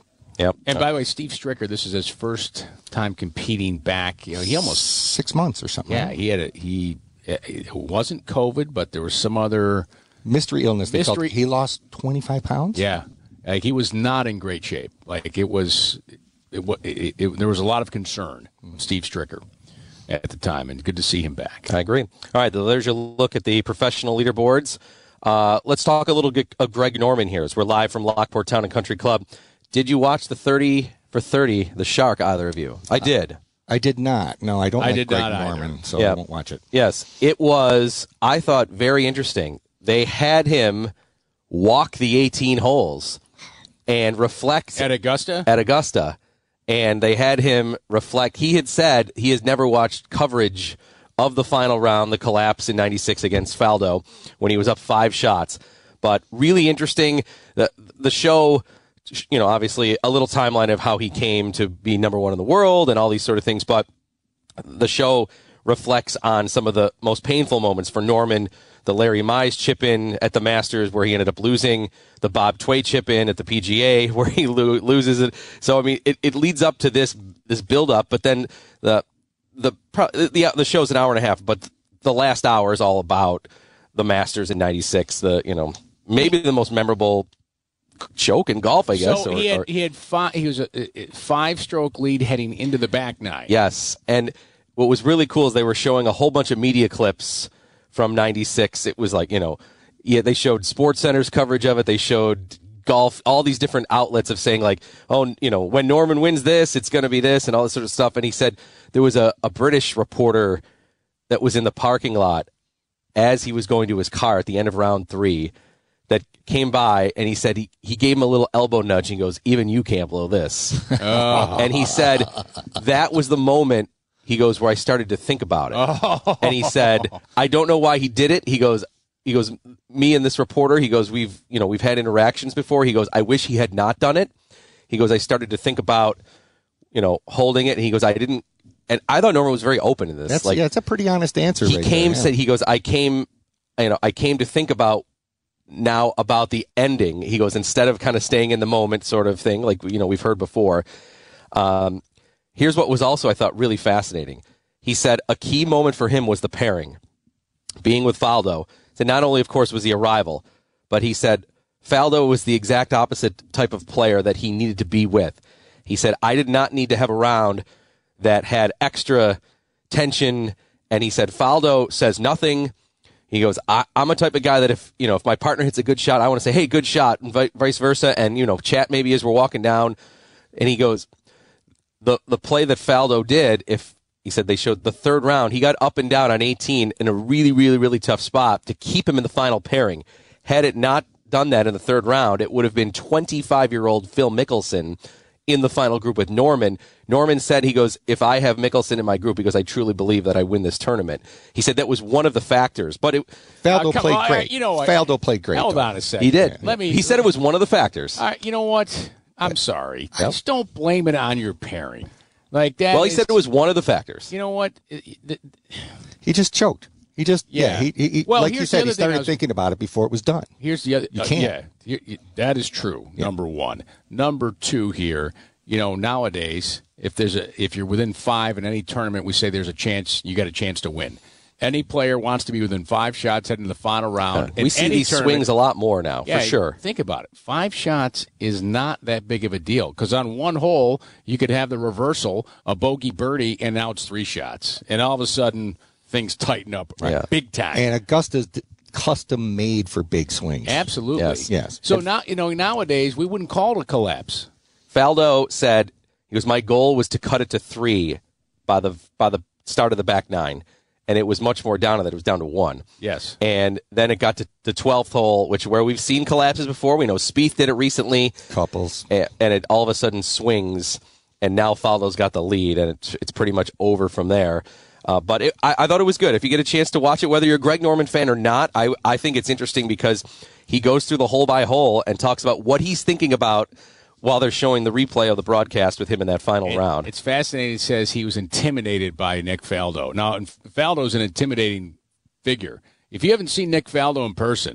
Yep. And by the way, Steve Stricker, this is his first time competing back. You know, he almost six months or something. Yeah, right? he had a he. It wasn't COVID, but there was some other mystery illness. They Mystery. called, he lost twenty-five pounds. Yeah, like he was not in great shape. Like it was, it, it, it, there was a lot of concern. Steve Stricker at the time, and good to see him back. I agree. All right, there's your look at the professional leaderboards. Uh, let's talk a little bit of Greg Norman here, as we're live from Lockport Town and Country Club. Did you watch the thirty for thirty, the Shark, either of you? I did. I did not. No, I don't I like did Greg not Norman, either. so Yeah. I won't watch it. Yes, it was, I thought, very interesting. They had him walk the eighteen holes and reflect. At Augusta? At Augusta. And they had him reflect. He had said he has never watched coverage of the final round, the collapse in ninety-six against Faldo, when he was up five shots. But really interesting. The, the show, you know, obviously a little timeline of how he came to be number one in the world and all these sort of things. But the show reflects on some of the most painful moments for Norman. The Larry Mize chip-in at the Masters where he ended up losing, the Bob Tway chip-in at the P G A where he lo- loses it. So, I mean, it, it leads up to this this build-up, but then the the the the show's an hour and a half, but the last hour is all about the Masters in ninety-six, the, you know, maybe the most memorable choke in golf, I guess. So or, he had or, he had five. He was a, a five-stroke lead heading into the back nine. Yes, and what was really cool is they were showing a whole bunch of media clips from ninety-six. It was like, you know, yeah, they showed SportsCenter's coverage of it. They showed golf, all these different outlets of saying like, oh, you know, when Norman wins this, it's going to be this and all this sort of stuff. And he said there was a, a British reporter that was in the parking lot as he was going to his car at the end of round three that came by, and he said he, he gave him a little elbow nudge. And he goes, even you can't blow this. Oh. And he said that was the moment, he goes, where I started to think about it. Oh. And he said, I don't know why he did it. He goes, he goes, me and this reporter, he goes, we've, you know, we've had interactions before. He goes, I wish he had not done it. He goes, I started to think about, you know, holding it. And he goes, I didn't, and I thought Norman was very open in this. That's, like, yeah, it's a pretty honest answer. he right came, there, yeah. said, he goes, I came, you know, I came to think about now about the ending. He goes, instead of kind of staying in the moment sort of thing, like, you know, we've heard before. Um, here's what was also, I thought, really fascinating. He said a key moment for him was the pairing, being with Faldo. So not only, of course, was the arrival, but he said Faldo was the exact opposite type of player that he needed to be with. He said, I did not need to have a round that had extra tension. And he said, Faldo says nothing. He goes, I, I'm a type of guy that if, you know, if my partner hits a good shot, I want to say, hey, good shot, and vi- vice versa. And, you know, chat maybe as we're walking down. And he goes, the the play that Faldo did, if he said they showed the third round, he got up and down on eighteen in a really, really, really tough spot to keep him in the final pairing. Had it not done that in the third round, it would have been twenty-five-year-old Phil Mickelson in the final group with Norman. Norman said, he goes, if I have Mickelson in my group, because I truly believe that I win this tournament. He said that was one of the factors. But it, Faldo Uh, played on, great. You know, Faldo played great. Hold though. on a second. he did. Let me. He said it was one of the factors. Uh, you know what? I'm sorry. Yep. Just don't blame it on your pairing. Like that. Well, he is- said it was one of the factors. You know what? It- it- He just choked. He just, yeah. Yeah. he, he, he- Well, like you here's the said, other he thing I started was- thinking about it before it was done. Here's the other. You uh, can't. yeah, you- you- that is true. Number one. Number two. Here, you know, nowadays, if there's a if you're within five in any tournament, we say there's a chance you got a chance to win. Any player wants to be within five shots heading to the final round. we In see any these tournament- swings a lot more now, Yeah, for sure. Think about it. Five shots is not that big of a deal because on one hole you could have the reversal, a bogey birdie, and now it's three shots, and all of a sudden things tighten up right, Yeah. big time. And Augusta's d- custom made for big swings. Absolutely. Yes. Yes. So now you know nowadays we wouldn't call it a collapse. Faldo said, he goes, my goal was to cut it to three by the by the start of the back nine. And it was much more down to that. It was down to one. Yes. And then it got to the twelfth hole, which where we've seen collapses before. We know Spieth did it recently. Couples. And, and it all of a sudden swings, and now Faldo's got the lead, and it's, it's pretty much over from there. Uh, but it, I, I thought it was good. If you get a chance to watch it, whether you're a Greg Norman fan or not, I, I think it's interesting because he goes through the hole by hole and talks about what he's thinking about while they're showing the replay of the broadcast with him in that final And round. It's fascinating. It says he was intimidated by Nick Faldo. Now, Faldo's an intimidating figure. If you haven't seen Nick Faldo in person,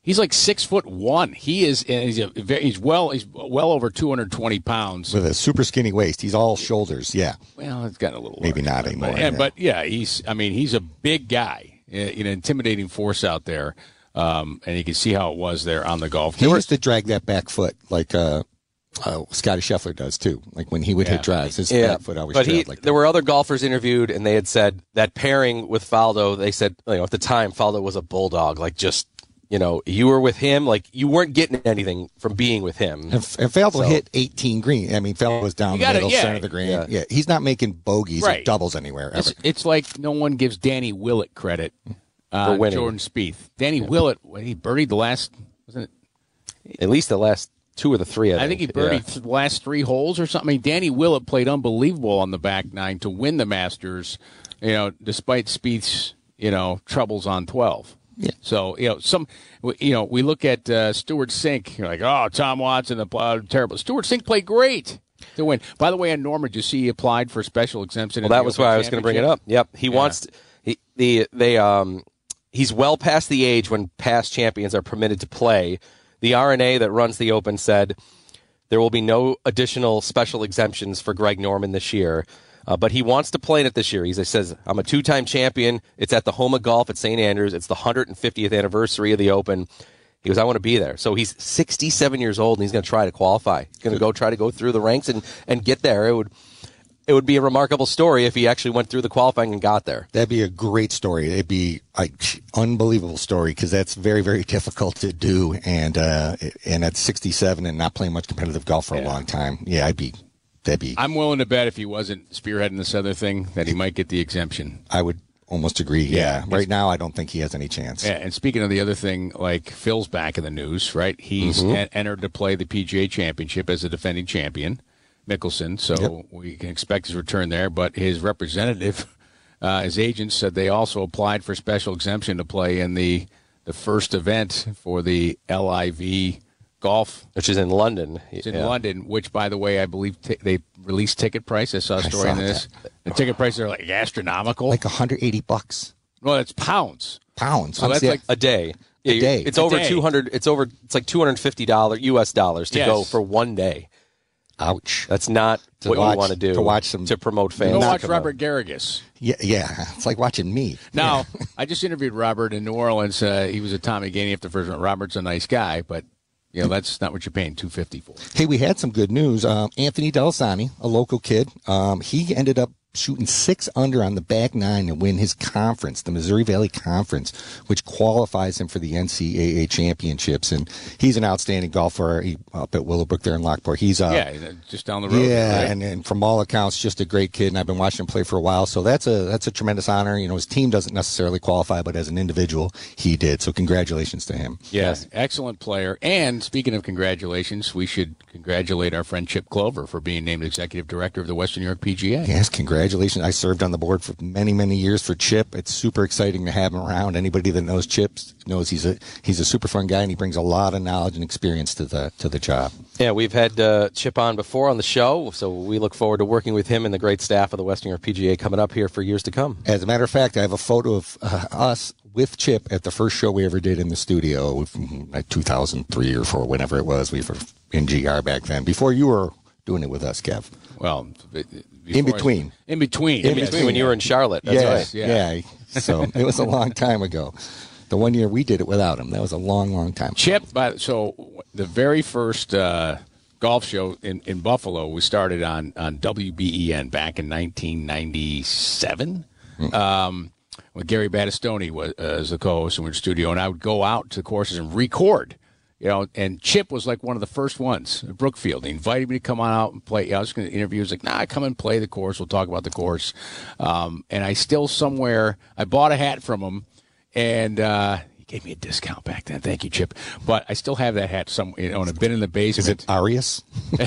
He's like six foot one. He is. He's a very, he's well. He's well over two hundred twenty pounds with a super skinny waist. He's all shoulders. Yeah. Well, it's got a little. Maybe not anymore. But, yeah. but yeah, he's. I mean, he's a big guy, an intimidating force out there, um, and you can see how it was there on the golf He course. used to drag that back foot like uh, uh, Scotty Scheffler does too. Like when he would Yeah. hit drives, his Yeah. back foot always But he, trailed like that. there were other golfers interviewed, and they had said that pairing with Faldo, they said, you know, at the time, Faldo was a bulldog. Like, just, you know, you were with him, like, you weren't getting anything from being with him. And, and Faldo So- hit eighteen green. I mean, Faldo was down You the gotta- middle, yeah. center of the green. Yeah. Yeah. He's not making bogeys Right. or doubles anywhere ever. It's, it's like no one gives Danny Willett credit uh, For winning. Jordan Spieth. Danny Willett, when he birdied the last, wasn't it? At least the last two or the three, I think. I think he birdied Yeah. the last three holes or something. I mean, Danny Willett played unbelievable on the back nine to win the Masters, you know, despite Spieth's, you know, troubles on twelve. Yeah. So, you know, some, you know, we look at uh, Stuart Sink. You're like, oh, Tom Watson, the uh, terrible. Stuart Sink played great to win. By the way, on Norman, did you see he applied for special exemption? Well, in that the was Open why I was going to bring it up. Championship? Yep, he Yeah. wants to, he, the they um he's well past the age when past champions are permitted to play. The R N A that runs the Open said there will be no additional special exemptions for Greg Norman this year. Uh, but he wants to play in it this year. He says, I'm a two-time champion. It's at the Home of Golf at Saint Andrews. It's the one hundred fiftieth anniversary of the Open. He goes, I want to be there. So he's sixty-seven years old, and he's going to try to qualify. He's going to go try to go through the ranks and, and get there. It would it would be a remarkable story if he actually went through the qualifying and got there. That'd be a great story. It'd be an unbelievable story because that's very, very difficult to do. And uh, and at sixty-seven and not playing much competitive golf for Yeah. a long time, yeah, I'd be. That'd be. I'm willing to bet if he wasn't spearheading this other thing that he might get the exemption. I would almost agree. Yeah. Yeah. Right now, I don't think he has any chance. Yeah, and speaking of the other thing, like Phil's back in the news, right? He's Mhm. en- entered to play the P G A Championship as a defending champion, Mickelson. So Yep. we can expect his return there. But his representative, uh, his agent, said they also applied for special exemption to play in the the first event for the L I V golf, which is in London. It's in Yeah. London, which, by the way, I believe t- they released ticket price. I saw a story saw on this. The ticket prices are like astronomical. Like one hundred eighty bucks. Well, it's pounds. Pounds. So that's Yeah. like a day. A day. It's A over day. two hundred. It's over. It's like two hundred fifty dollars U S dollars to Yes. go for one day. Ouch. That's not To what watch- you want to do to watch some- to promote fans. Go Not watch come Robert Garrigus. Yeah, yeah. It's like watching me. Now, I just interviewed Robert in New Orleans. Uh, he was a Tommy Gainey after the first round. Robert's a nice guy, but you know that's not what you're paying two fifty for. Hey, we had some good news. Um, Anthony Delisani, a local kid, um, he ended up shooting six under on the back nine to win his conference, the Missouri Valley Conference, which qualifies him for the N C double A championships. And he's an outstanding golfer he, up at Willowbrook there in Lockport. He's uh, yeah, just down the road. Yeah, right? and, and from all accounts, just a great kid, and I've been watching him play for a while. So that's a that's a tremendous honor. You know, his team doesn't necessarily qualify, but as an individual, he did. So congratulations to him. Yes, excellent player. And speaking of congratulations, we should congratulate our friend Chip Clover for being named executive director of the Western New York P G A. Yes, congratulations. I served on the board for many, many years for Chip. It's super exciting to have him around. Anybody that knows Chip knows he's a he's a super fun guy, and he brings a lot of knowledge and experience to the to the job. Yeah, we've had uh, Chip on before on the show, so we look forward to working with him and the great staff of the Western New York P G A coming up here for years to come. As a matter of fact, I have a photo of uh, us with Chip at the first show we ever did in the studio, like two thousand three or four, whenever it was. We were in G R back then, before you were doing it with us, Kev. Well, in between. I, in between. In between when you were in Charlotte. That's yeah, right. Yeah. yeah. So it was a long time ago. The one year we did it without him. That was a long, long time. Chip, by, so the very first uh, golf show in, in Buffalo, we started on, on W B E N back in nineteen ninety-seven. Mm. Um, when Gary Battistoni was, uh, was the co-host and we were in the studio, and I would go out to the courses and record. You know, and Chip was like one of the first ones at Brookfield. He invited me to come on out and play. Yeah, I was going to interview. He was like, nah, come and play the course. We'll talk about the course. Um, and I still somewhere, I bought a hat from him, and uh, he gave me a discount back then. Thank you, Chip. But I still have that hat somewhere, you know, and I've been in the basement. Is it Arias?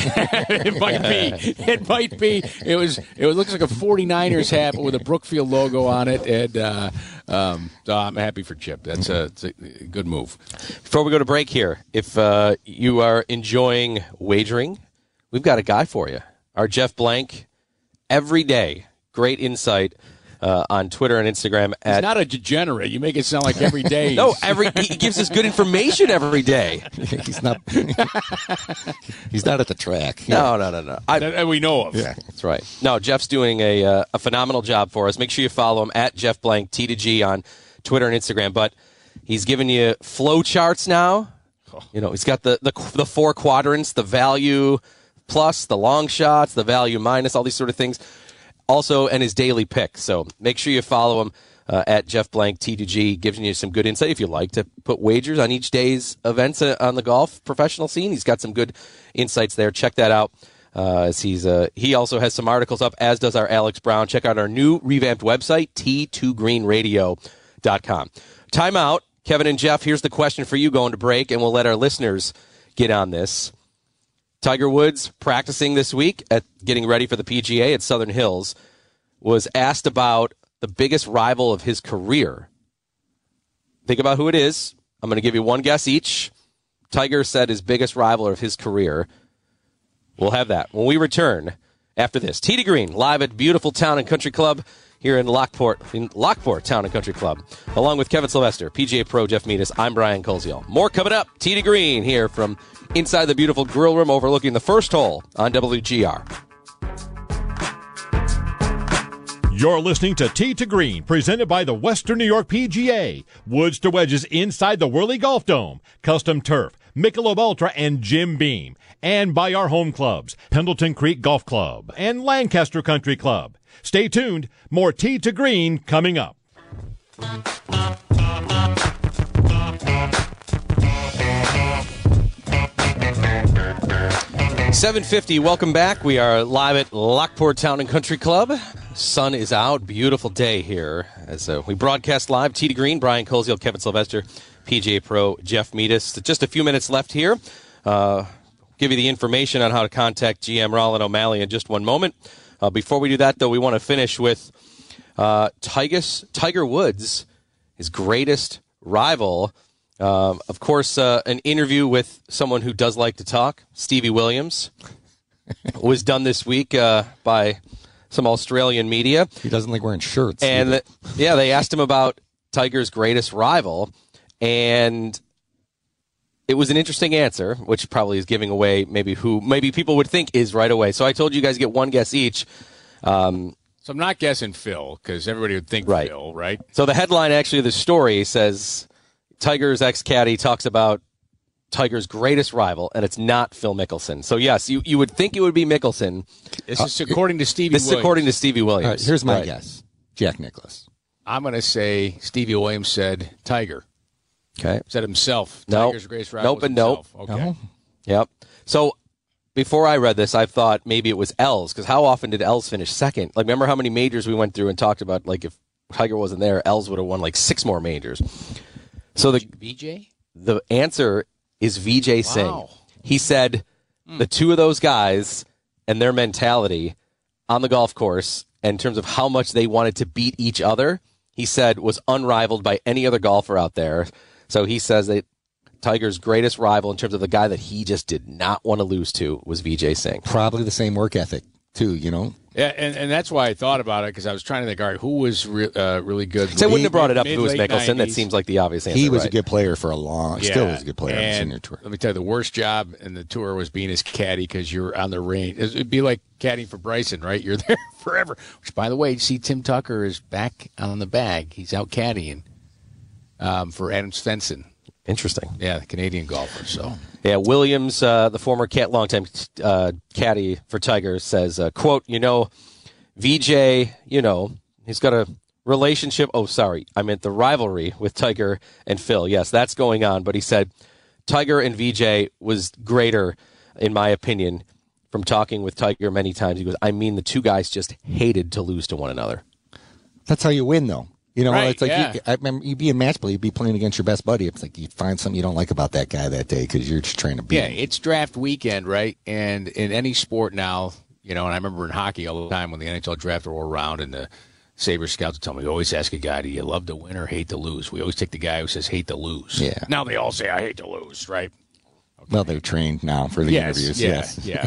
It might be. It might be. It was. It looks like a forty-niners hat but with a Brookfield logo on it, and uh, um, so I'm happy for Chip. That's a, it's a good move. Before we go to break here, if uh, you are enjoying wagering, we've got a guy for you. Our Jeff Blank, every day, great insight uh, on Twitter and Instagram. At He's not a degenerate. You make it sound like every day. no, every he gives us good information every day. he's not. He's not at the track. No, no, no, no. I, that we know of. Yeah, that's right. No, Jeff's doing a uh, a phenomenal job for us. Make sure you follow him at Jeff Blank T to G on Twitter and Instagram. But he's giving you flow charts now. You know, he's got the, the the four quadrants, the value plus, the long shots, the value minus, all these sort of things. Also, and his daily pick. So make sure you follow him uh, at Jeff Blank T two G, giving you some good insight if you like to put wagers on each day's events uh, on the golf professional scene. He's got some good insights there. Check that out. Uh, as he's uh, he also has some articles up, as does our Alex Brown. Check out our new revamped website, T two green radio dot com. Timeout. Kevin and Jeff, here's the question for you going to break, and we'll let our listeners get on this. Tiger Woods, practicing this week at getting ready for the P G A at Southern Hills, was asked about the biggest rival of his career. Think about who it is. I'm going to give you one guess each. Tiger said his biggest rival of his career. We'll have that when we return after this. Tee to Green, live at beautiful Town and Country Club here in Lockport, in Lockport Town and Country Club, along with Kevin Sylvester, P G A Pro Jeff Meadis. I'm Brian Koziel. More coming up. Tee to Green here from inside the beautiful grill room overlooking the first hole on W G R. You're listening to Tee to Green, presented by the Western New York P G A. Woods to wedges inside the Whirly Golf Dome. Custom turf, Michelob Ultra, and Jim Beam. And by our home clubs, Pendleton Creek Golf Club and Lancaster Country Club. Stay tuned. More Tee to Green coming up. seven fifty, welcome back. We are live at Lockport Town and Country Club. Sun is out. Beautiful day here. As uh, we broadcast live, Tee to Green, Brian Koziel, Kevin Sylvester, P G A Pro Jeff Meadis. Just a few minutes left here. Uh, give you the information on how to contact G M Rollin O'Malley in just one moment. Uh, before we do that, though, we want to finish with uh, Tiger, Tiger Woods, his greatest rival. Uh, of course, uh, an interview with someone who does like to talk, Stevie Williams, was done this week uh, by some Australian media. He doesn't like wearing shirts. And, the, yeah, they asked him about Tiger's greatest rival, and it was an interesting answer, which probably is giving away maybe who maybe people would think is right away. So I told you guys get one guess each. Um, so I'm not guessing Phil, because everybody would think right. Phil, right? So the headline actually of the story says Tiger's ex-caddy talks about Tiger's greatest rival, and it's not Phil Mickelson. So yes, you, you would think it would be Mickelson. This is uh, according to Stevie this Williams. This is according to Stevie Williams. Right, here's my right. guess. Jack Nicklaus. I'm going to say Stevie Williams said Tiger. Okay. Said himself. Nope. Tiger's greatest rival Nope and nope. Okay. No. Yep. So before I read this, I thought maybe it was Els, because how often did Els finish second? Like, remember how many majors we went through and talked about, like, if Tiger wasn't there, Els would have won, like, six more majors. So the V J? The answer is V J Singh. Wow. He said mm. the two of those guys and their mentality on the golf course, in terms of how much they wanted to beat each other, he said was unrivaled by any other golfer out there. So he says that Tiger's greatest rival in terms of the guy that he just did not want to lose to was V J Singh. Probably the same work ethic, too, you know? Yeah, and, and that's why I thought about it, because I was trying to think, all right, who was re- uh, really good? So I wouldn't have brought it up if it was Mid-late Mickelson. nineties. That seems like the obvious answer. He was right? a good player for a long, Yeah. still is a good player on the And senior tour. let me tell you, the worst job in the tour was being his caddy, because you're on the range. It'd be like caddying for Bryson, right? You're there forever. Which, by the way, you see Tim Tucker is back on the bag. He's out caddying um, for Adam Svensson. Interesting. Yeah, the Canadian golfer. So yeah, Williams, uh, the former cat, longtime uh, caddy for Tiger, says, uh, "quote You know, V J, you know, he's got a relationship. Oh, sorry, I meant the rivalry with Tiger and Phil. Yes, that's going on. But he said Tiger and V J was greater, in my opinion, from talking with Tiger many times. He goes, I mean, the two guys just hated to lose to one another. That's how you win, though. You know, Right, it's like yeah. you, I remember you'd be a match play, you'd be playing against your best buddy. It's like you find something you don't like about that guy that day because you're just trying to beat yeah, him. it's draft weekend, right? And in any sport now, you know, and I remember in hockey all the time when the N H L draft would roll around and the Sabre scouts would tell me, always ask a guy, do you love to win or hate to lose? We always take the guy who says hate to lose. Yeah. Now they all say I hate to lose, right? Well, they're trained now for the yes, interviews. Yeah, yes. yeah.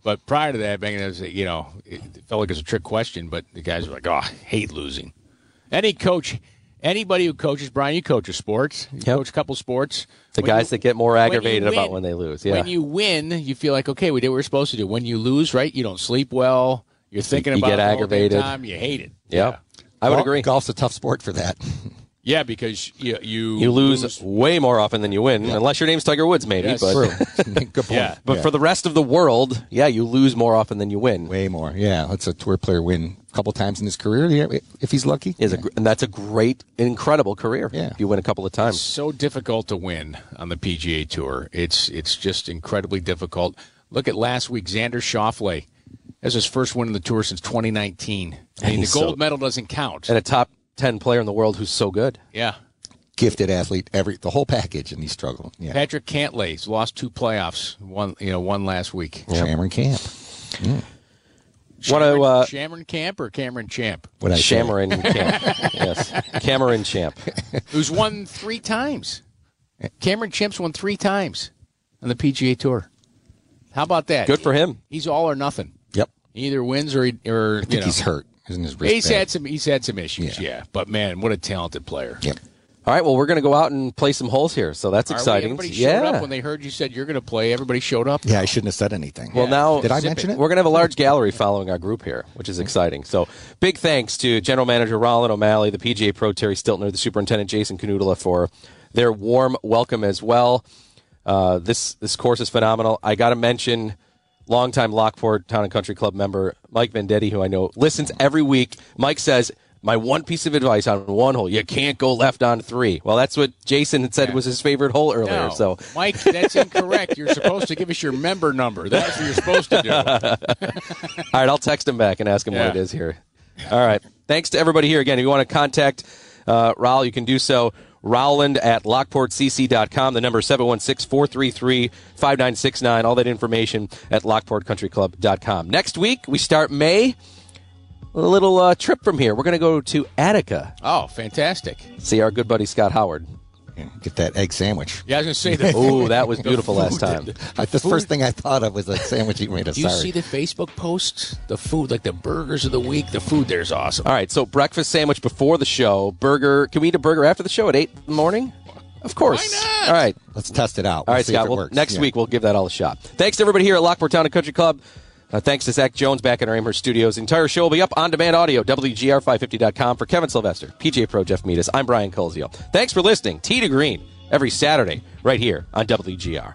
But prior to that, back in the, you know, it felt like it was a trick question, but the guys were like, oh, I hate losing. Any coach, anybody who coaches, Brian, you coach a sports. You yep. coach a couple sports. The when guys you, that get more aggravated when win, about when they lose. Yeah. When you win, you feel like, okay, we did what we were supposed to do. When you lose, right, you don't sleep well. You're thinking you, you about get it aggravated. All the time. You hate it. Yep. Yeah. I would Golf, agree. Golf's a tough sport for that. Yeah, because you you, you lose, lose way more often than you win, yeah. unless your name's Tiger Woods, maybe. Yes. But True. Good point. Yeah. But yeah. for the rest of the world, yeah, you lose more often than you win. Way more. Yeah, let's a tour player win a couple times in his career if he's lucky. Is yeah. a, and that's a great, incredible career. Yeah. If you win a couple of times. It's so difficult to win on the P G A Tour. It's it's just incredibly difficult. Look at last week, Xander Schauffele. That's his first win on the tour since twenty nineteen. I mean, the gold so, medal doesn't count. And a top ten player in the world who's so good. Yeah. Gifted athlete, every the whole package, and he's struggling. Yeah. Patrick Cantlay's lost two playoffs. One, you know, one last week. Yep. Cameron Camp. Mm. Cameron, to, uh, Cameron Camp or Cameron Champ? What I Cameron Camp. Yes, Cameron Champ. Who's won three times? Cameron Champ's won three times on the P G A Tour. How about that? Good for him. He's all or nothing. Yep. He either wins or he, or I think you know. he's hurt. Isn't his wrist he's bad? had some. He's had some issues. Yeah. yeah. But man, what a talented player. Yep. All right, well, we're going to go out and play some holes here, so that's Are exciting. We, everybody yeah. showed up when they heard you said you're going to play. Everybody showed up. Yeah, I shouldn't have said anything. Well, yeah. now did I mention it? We're going to have a large gallery following our group here, which is exciting. So, big thanks to General Manager Roland O'Malley, the P G A Pro Terry Stiltner, the Superintendent Jason Canudala for their warm welcome as well. Uh, this this course is phenomenal. I got to mention longtime Lockport Town and Country Club member Mike Vendetti, who I know listens every week. Mike says, my one piece of advice on one hole, you can't go left on three. Well, that's what Jason had said yeah. was his favorite hole earlier. No, so, Mike, that's incorrect. You're supposed to give us your member number. That's what you're supposed to do. All right, I'll text him back and ask him yeah. what it is here. All right. Thanks to everybody here. Again, if you want to contact uh, Raul, you can do so. Rowland at lockport c c dot com. The number is seven one six, four three three, five nine six nine. All that information at lockport country club dot com. Next week, we start May. A little uh, trip from here. We're going to go to Attica. Oh, fantastic. See our good buddy Scott Howard. Get that egg sandwich. Yeah, I was going to say that. Oh, that was beautiful last time. The, the first thing I thought of was that sandwich you made us. Do you sorry. see the Facebook posts? The food, like the burgers of the week. The food there is awesome. All right, so breakfast sandwich before the show. Burger. Can we eat a burger after the show at eight in the morning? Of course. Why not? All right. Let's test it out. All We'll right, see Scott. if it Well, works. next yeah. week, we'll give that all a shot. Thanks to everybody here at Lockport Town and Country Club. Uh, thanks to Zach Jones back in our Amherst studios. The entire show will be up on demand audio, W G R five fifty dot com. For Kevin Sylvester, P G A Pro Jeff Meadis, I'm Brian Colzio. Thanks for listening. Tee to Green, every Saturday, right here on W G R.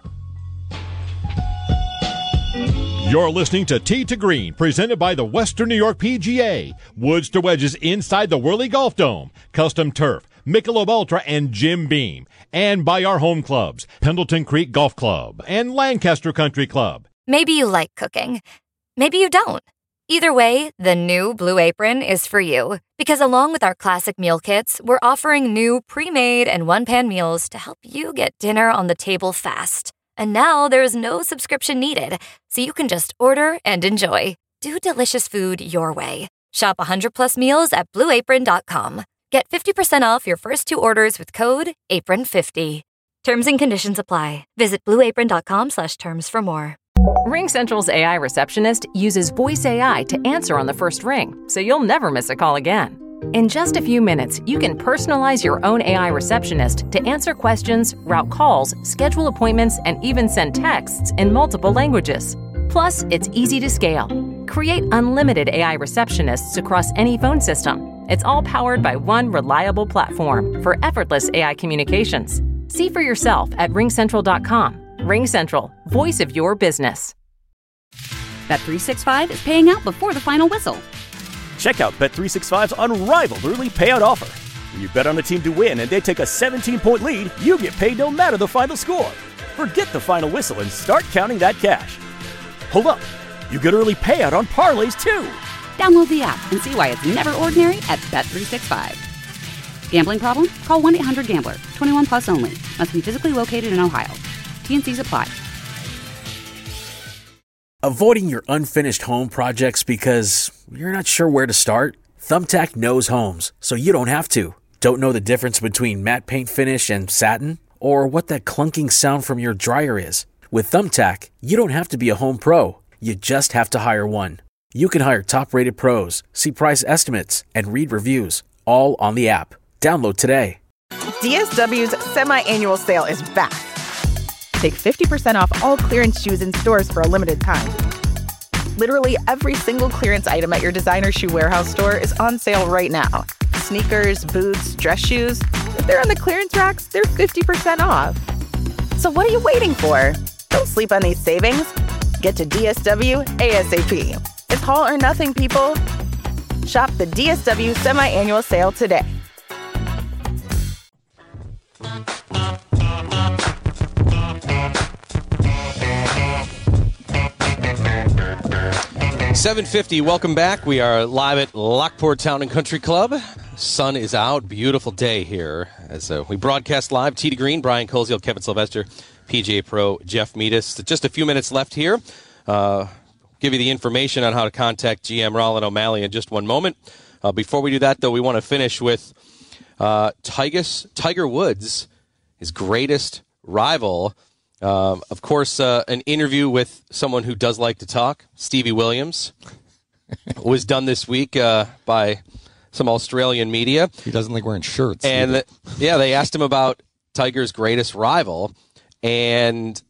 You're listening to Tee to Green, presented by the Western New York P G A. Woods to wedges inside the Whirly Golf Dome. Custom turf, Michelob Ultra, and Jim Beam. And by our home clubs, Pendleton Creek Golf Club and Lancaster Country Club. Maybe you like cooking. Maybe you don't. Either way, the new Blue Apron is for you. Because along with our classic meal kits, we're offering new pre-made and one-pan meals to help you get dinner on the table fast. And now there's no subscription needed, so you can just order and enjoy. Do delicious food your way. Shop one hundred plus meals at blue apron dot com. Get fifty percent off your first two orders with code apron fifty. Terms and conditions apply. Visit blue apron dot com slash terms for more. RingCentral's A I receptionist uses voice A I to answer on the first ring, so you'll never miss a call again. In just a few minutes, you can personalize your own A I receptionist to answer questions, route calls, schedule appointments, and even send texts in multiple languages. Plus, it's easy to scale. Create unlimited A I receptionists across any phone system. It's all powered by one reliable platform for effortless A I communications. See for yourself at ring central dot com. RingCentral, voice of your business. Bet three sixty-five is paying out before the final whistle. Check out Bet three sixty-five's unrivaled early payout offer. When you bet on a team to win and they take a seventeen-point lead, you get paid no matter the final score. Forget the final whistle and start counting that cash. Hold up. You get early payout on parlays, too. Download the app and see why it's never ordinary at Bet three sixty-five. Gambling problem? Call one eight hundred gambler. twenty-one plus only. Must be physically located in Ohio. T and C's apply. Avoiding your unfinished home projects because you're not sure where to start? Thumbtack knows homes, so you don't have to. Don't know the difference between matte paint finish and satin? Or what that clunking sound from your dryer is? With Thumbtack, you don't have to be a home pro. You just have to hire one. You can hire top-rated pros, see price estimates, and read reviews, all on the app. Download today. D S W's semi-annual sale is back. Take fifty percent off all clearance shoes in stores for a limited time. Literally every single clearance item at your designer shoe warehouse store is on sale right now. Sneakers, boots, dress shoes. If they're on the clearance racks, they're fifty percent off. So what are you waiting for? Don't sleep on these savings. Get to D S W ASAP. It's all or nothing, people. Shop the D S W semi-annual sale today. seven fifty, welcome back. We are live at Lockport Town and Country Club. Sun is out. Beautiful day here. As uh, we broadcast live, Tee to Green, Brian Koziel, Kevin Sylvester, P G A Pro Jeff Meadis. Just a few minutes left here. Uh, give you the information on how to contact G M Rollin O'Malley in just one moment. Uh, before we do that, though, we want to finish with uh, Tigus, Tiger Woods, his greatest rival. Um, of course, uh, an interview with someone who does like to talk, Stevie Williams, was done this week uh, by some Australian media. He doesn't like wearing shirts. And, the, yeah, they asked him about Tiger's greatest rival, and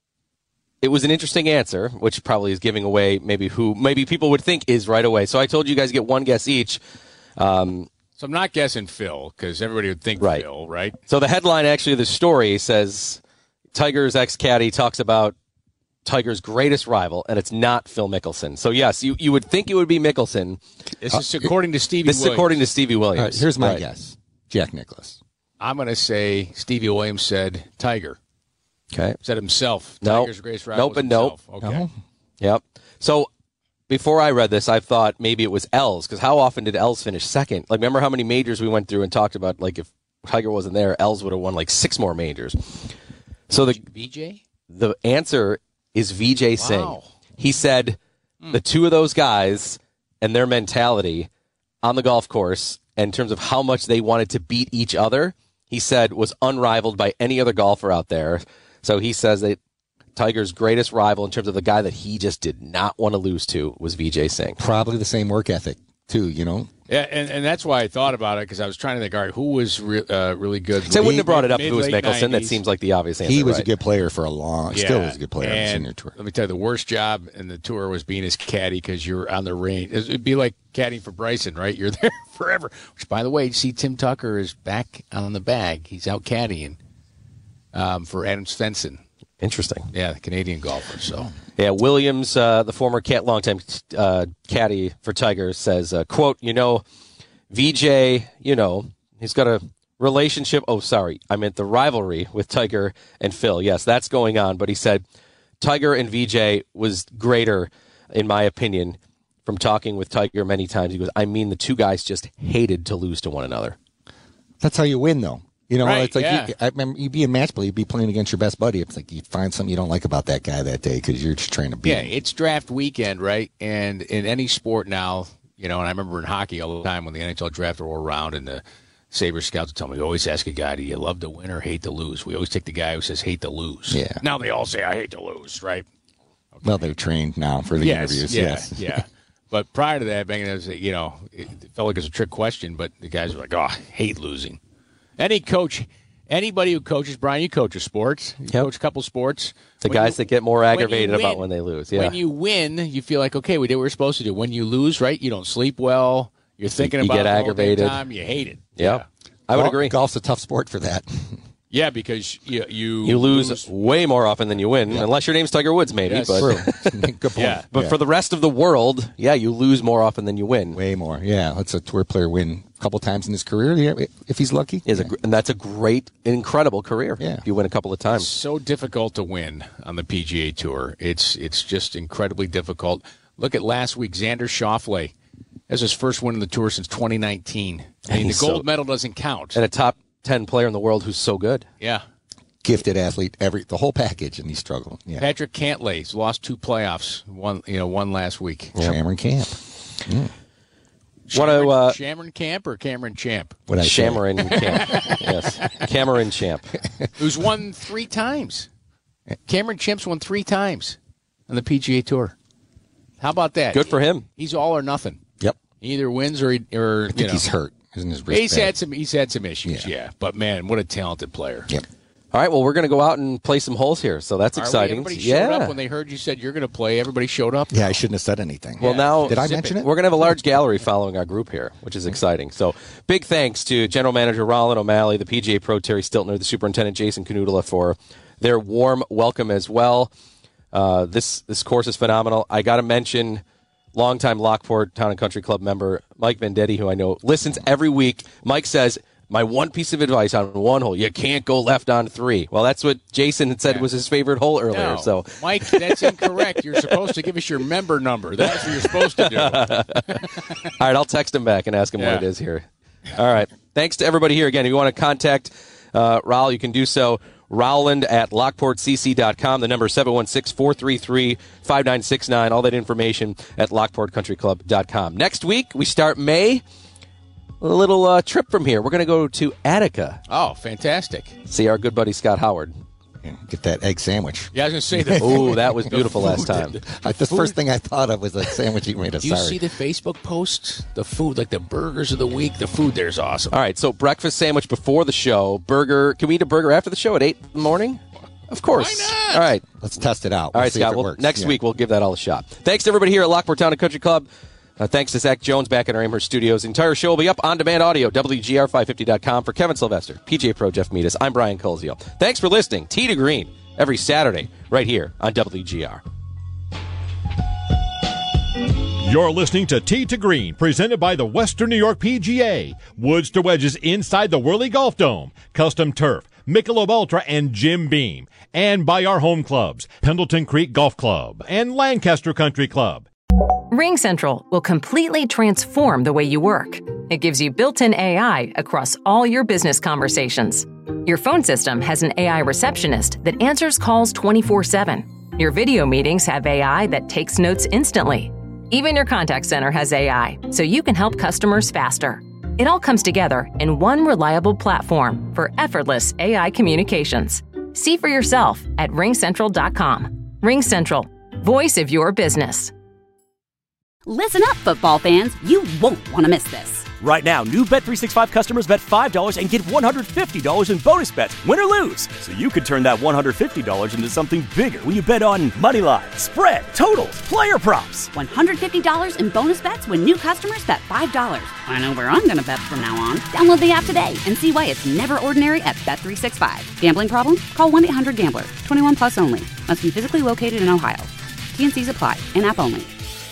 it was an interesting answer, which probably is giving away maybe who maybe people would think is right away. So I told you guys get one guess each. Um, so I'm not guessing Phil, because everybody would think right. Phil, right? So the headline, actually, of the story says Tiger's ex-caddy talks about Tiger's greatest rival, and it's not Phil Mickelson. So, yes, you, you would think it would be Mickelson. This is according to Stevie This Williams. is according to Stevie Williams. All right, here's my Right. guess. Jack Nicklaus. I'm going to say Stevie Williams said Tiger. Okay. Said himself. No. Tiger's greatest rival Nope was and nope. himself. Okay. No. Yep. So before I read this, I thought maybe it was Els, because how often did Els finish second? Like, remember how many majors we went through and talked about, like, if Tiger wasn't there, Els would have won, like, six more majors. So the V J? the answer is V J Singh. Wow. He said the two of those guys and their mentality on the golf course, in terms of how much they wanted to beat each other, he said was unrivaled by any other golfer out there. So he says that Tiger's greatest rival in terms of the guy that he just did not want to lose to was V J Singh. Probably the same work ethic, too, you know? Yeah, and, and that's why I thought about it, because I was trying to think, all right, who was re- uh, really good? So I wouldn't have brought it up if Mid- it was late Mickelson. That nineties. seems like the obvious answer. He was right? a good player for a long, Yeah. still is a good player on the And senior tour. Let me tell you, the worst job in the tour was being his caddy, because you're on the range. It'd be like caddying for Bryson, right? You're there forever. Which, by the way, you see Tim Tucker is back on the bag. He's out caddying um, for Adam Svensson. Interesting. Yeah, the Canadian golfer. So Yeah, Williams, uh, the former cat, longtime uh, caddy for Tiger, says, uh, quote, you know, V J, you know, he's got a relationship. Oh, sorry. I meant the rivalry with Tiger and Phil. Yes, that's going on. But he said Tiger and V J was greater, in my opinion, from talking with Tiger many times. He goes, I mean, the two guys just hated to lose to one another. That's how you win, though. You know, Right, it's like yeah. you, I remember you'd be in match play, you'd be playing against your best buddy. It's like you find something you don't like about that guy that day because you're just trying to beat yeah, him. it's draft weekend, right? And in any sport now, you know, and I remember in hockey all the time when the N H L draft would roll around and the Sabre scouts would tell me, always ask a guy, do you love to win or hate to lose? We always take the guy who says hate to lose. Yeah. Now they all say I hate to lose, right? Well, they're trained now for the yes, interviews. yeah, yes. yeah. But prior to that, back in those, you know, it felt like it was a trick question, but the guys were like, oh, I hate losing. Any coach, anybody who coaches, Brian, you coach a sports. You Yep. coach a couple sports. The When guys you- that get more when you aggravated about win- when they lose. Yeah. When you win, you feel like, okay, we did what we were supposed to do. When you lose, right, you don't sleep well. You're thinking You about get it the whole aggravated. damn time. You hate it. yeah. I would Golf- agree. Golf's a tough sport for that. Yeah, because you you, You lose, way more often than you win, unless your name's Tiger Woods, maybe. Yes. But, True. Good point. Yeah. but Yeah. for the rest of the world, yeah, you lose more often than you win. Way more. Yeah, let's a tour player win a couple times in his career yeah, if he's lucky. Is a, gr- and that's a great, incredible career. Yeah. If you win a couple of It's times. so difficult to win on the P G A Tour. It's it's just incredibly difficult. Look at last week, Xander Schauffele. That's his first win in the tour since twenty nineteen. I mean, the he's gold so- medal doesn't count. And a top ten player in the world who's so good. Yeah. Gifted athlete, every the whole package, and he's struggling. Yeah. Patrick Cantlay's lost two playoffs. One, you know, one last week. Cameron Camp. Mm. Want to uh, Cameron Camp or Cameron Champ? What I say? Cameron Champ. Yes. Cameron Champ. Who's won three times. Cameron Champ's won three times on the P G A Tour. How about that? Good for him. He's all or nothing. Yep. He either wins or he, or I think you know. he's hurt. Isn't his wrist He's bad? had some. He's had some issues. Yeah. yeah. But man, what a talented player. Yep. All right, well, we're going to go out and play some holes here, so that's Are exciting. We, everybody showed yeah. up when they heard you said you're going to play. Everybody showed up. Yeah, I shouldn't have said anything. Well, Yeah. now Did I mention it? We're going to have a large gallery following our group here, which is exciting. So big thanks to General Manager Roland O'Malley, the P G A Pro Terry Stiltner, the Superintendent Jason Canudala for their warm welcome as well. Uh, this this course is phenomenal. I got to mention longtime Lockport Town and Country Club member Mike Vendetti, who I know listens every week. Mike says, my one piece of advice on one hole, you can't go left on three. Well, that's what Jason had said yeah. was his favorite hole earlier. No, so, Mike, that's incorrect. You're supposed to give us your member number. That's what you're supposed to do. All right, I'll text him back and ask him yeah. what it is here. All right. Thanks to everybody here. Again, if you want to contact uh, Raul, you can do so. Rowland at lockport c c dot com. The number is seven one six, four three three, five nine six nine. All that information at lockport country club dot com. Next week, we start May. A little uh, trip from here. We're going to go to Attica. Oh, fantastic. See our good buddy Scott Howard. Yeah, get that egg sandwich. Yeah, I was going to say that. Oh, that was beautiful last time. The, the first thing I thought of was that sandwich you made us. Do you sorry. see the Facebook posts? The food, like the burgers of the week. The food there is awesome. All right, so breakfast sandwich before the show. Burger. Can we eat a burger after the show at eight in the morning? Of course. Why not? All right. Let's test it out. All We'll right, see Scott. if it Well, works. next yeah. week we'll give that all a shot. Thanks to everybody here at Lockport Town and Country Club. Uh, thanks to Zach Jones back in our Amherst studios. The entire show will be up on demand audio, W G R five fifty dot com. For Kevin Sylvester, P G A Pro Jeff Meadis, I'm Brian Colzio. Thanks for listening. Tee to Green every Saturday right here on W G R. You're listening to Tee to Green, presented by the Western New York P G A. Woods to wedges inside the Whirly Golf Dome. Custom turf, Michelob Ultra, and Jim Beam. And by our home clubs, Pendleton Creek Golf Club and Lancaster Country Club. RingCentral will completely transform the way you work. It gives you built-in A I across all your business conversations. Your phone system has an A I receptionist that answers calls twenty-four seven. Your video meetings have A I that takes notes instantly. Even your contact center has A I, so you can help customers faster. It all comes together in one reliable platform for effortless A I communications. See for yourself at ring central dot com. RingCentral, voice of your business. Listen up, football fans. You won't want to miss this. Right now, new Bet three sixty-five customers bet five dollars and get one hundred fifty dollars in bonus bets, win or lose. So you could turn that one hundred fifty dollars into something bigger when you bet on money line, spread, totals, player props. one hundred fifty dollars in bonus bets when new customers bet five dollars. I know where I'm going to bet from now on. Download the app today and see why it's never ordinary at Bet three sixty-five. Gambling problem? Call one eight hundred gambler. twenty-one plus only. Must be physically located in Ohio. T and C's apply. In-app only.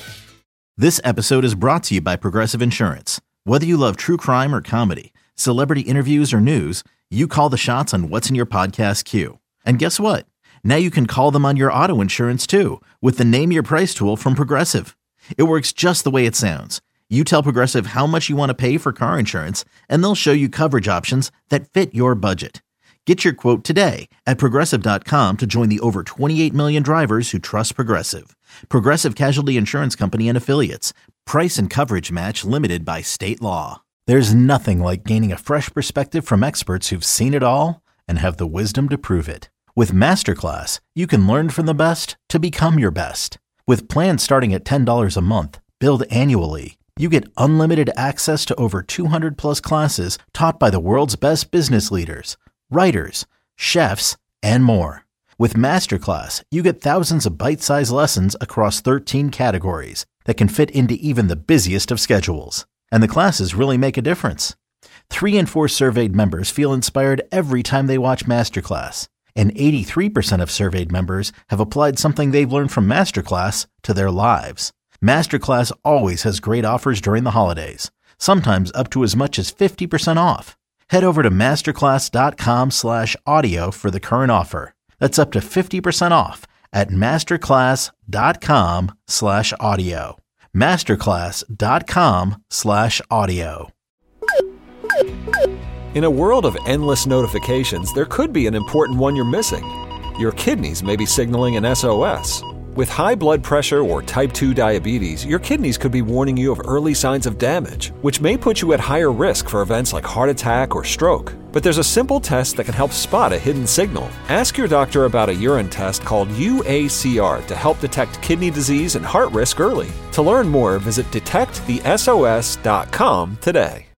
This episode is brought to you by Progressive Insurance. Whether you love true crime or comedy, celebrity interviews or news, you call the shots on what's in your podcast queue. And guess what? Now you can call them on your auto insurance too with the Name Your Price tool from Progressive. It works just the way it sounds. You tell Progressive how much you want to pay for car insurance, and they'll show you coverage options that fit your budget. Get your quote today at Progressive dot com to join the over twenty-eight million drivers who trust Progressive. Progressive Casualty Insurance Company and Affiliates. Price and coverage match limited by state law. There's nothing like gaining a fresh perspective from experts who've seen it all and have the wisdom to prove it. With Masterclass, you can learn from the best to become your best. With plans starting at ten dollars a month, billed annually, you get unlimited access to over two hundred plus classes taught by the world's best business leaders, writers, chefs, and more. With Masterclass, you get thousands of bite-sized lessons across thirteen categories that can fit into even the busiest of schedules. And the classes really make a difference. Three in four surveyed members feel inspired every time they watch Masterclass. And eighty-three percent of surveyed members have applied something they've learned from Masterclass to their lives. Masterclass always has great offers during the holidays, sometimes up to as much as fifty percent off. Head over to masterclass.com slash audio for the current offer. That's up to fifty percent off at masterclass.com slash audio. Masterclass.com slash audio. In a world of endless notifications, there could be an important one you're missing. Your kidneys may be signaling an S O S. With high blood pressure or type two diabetes, your kidneys could be warning you of early signs of damage, which may put you at higher risk for events like heart attack or stroke. But there's a simple test that can help spot a hidden signal. Ask your doctor about a urine test called U A C R to help detect kidney disease and heart risk early. To learn more, visit detect the S O S dot com today.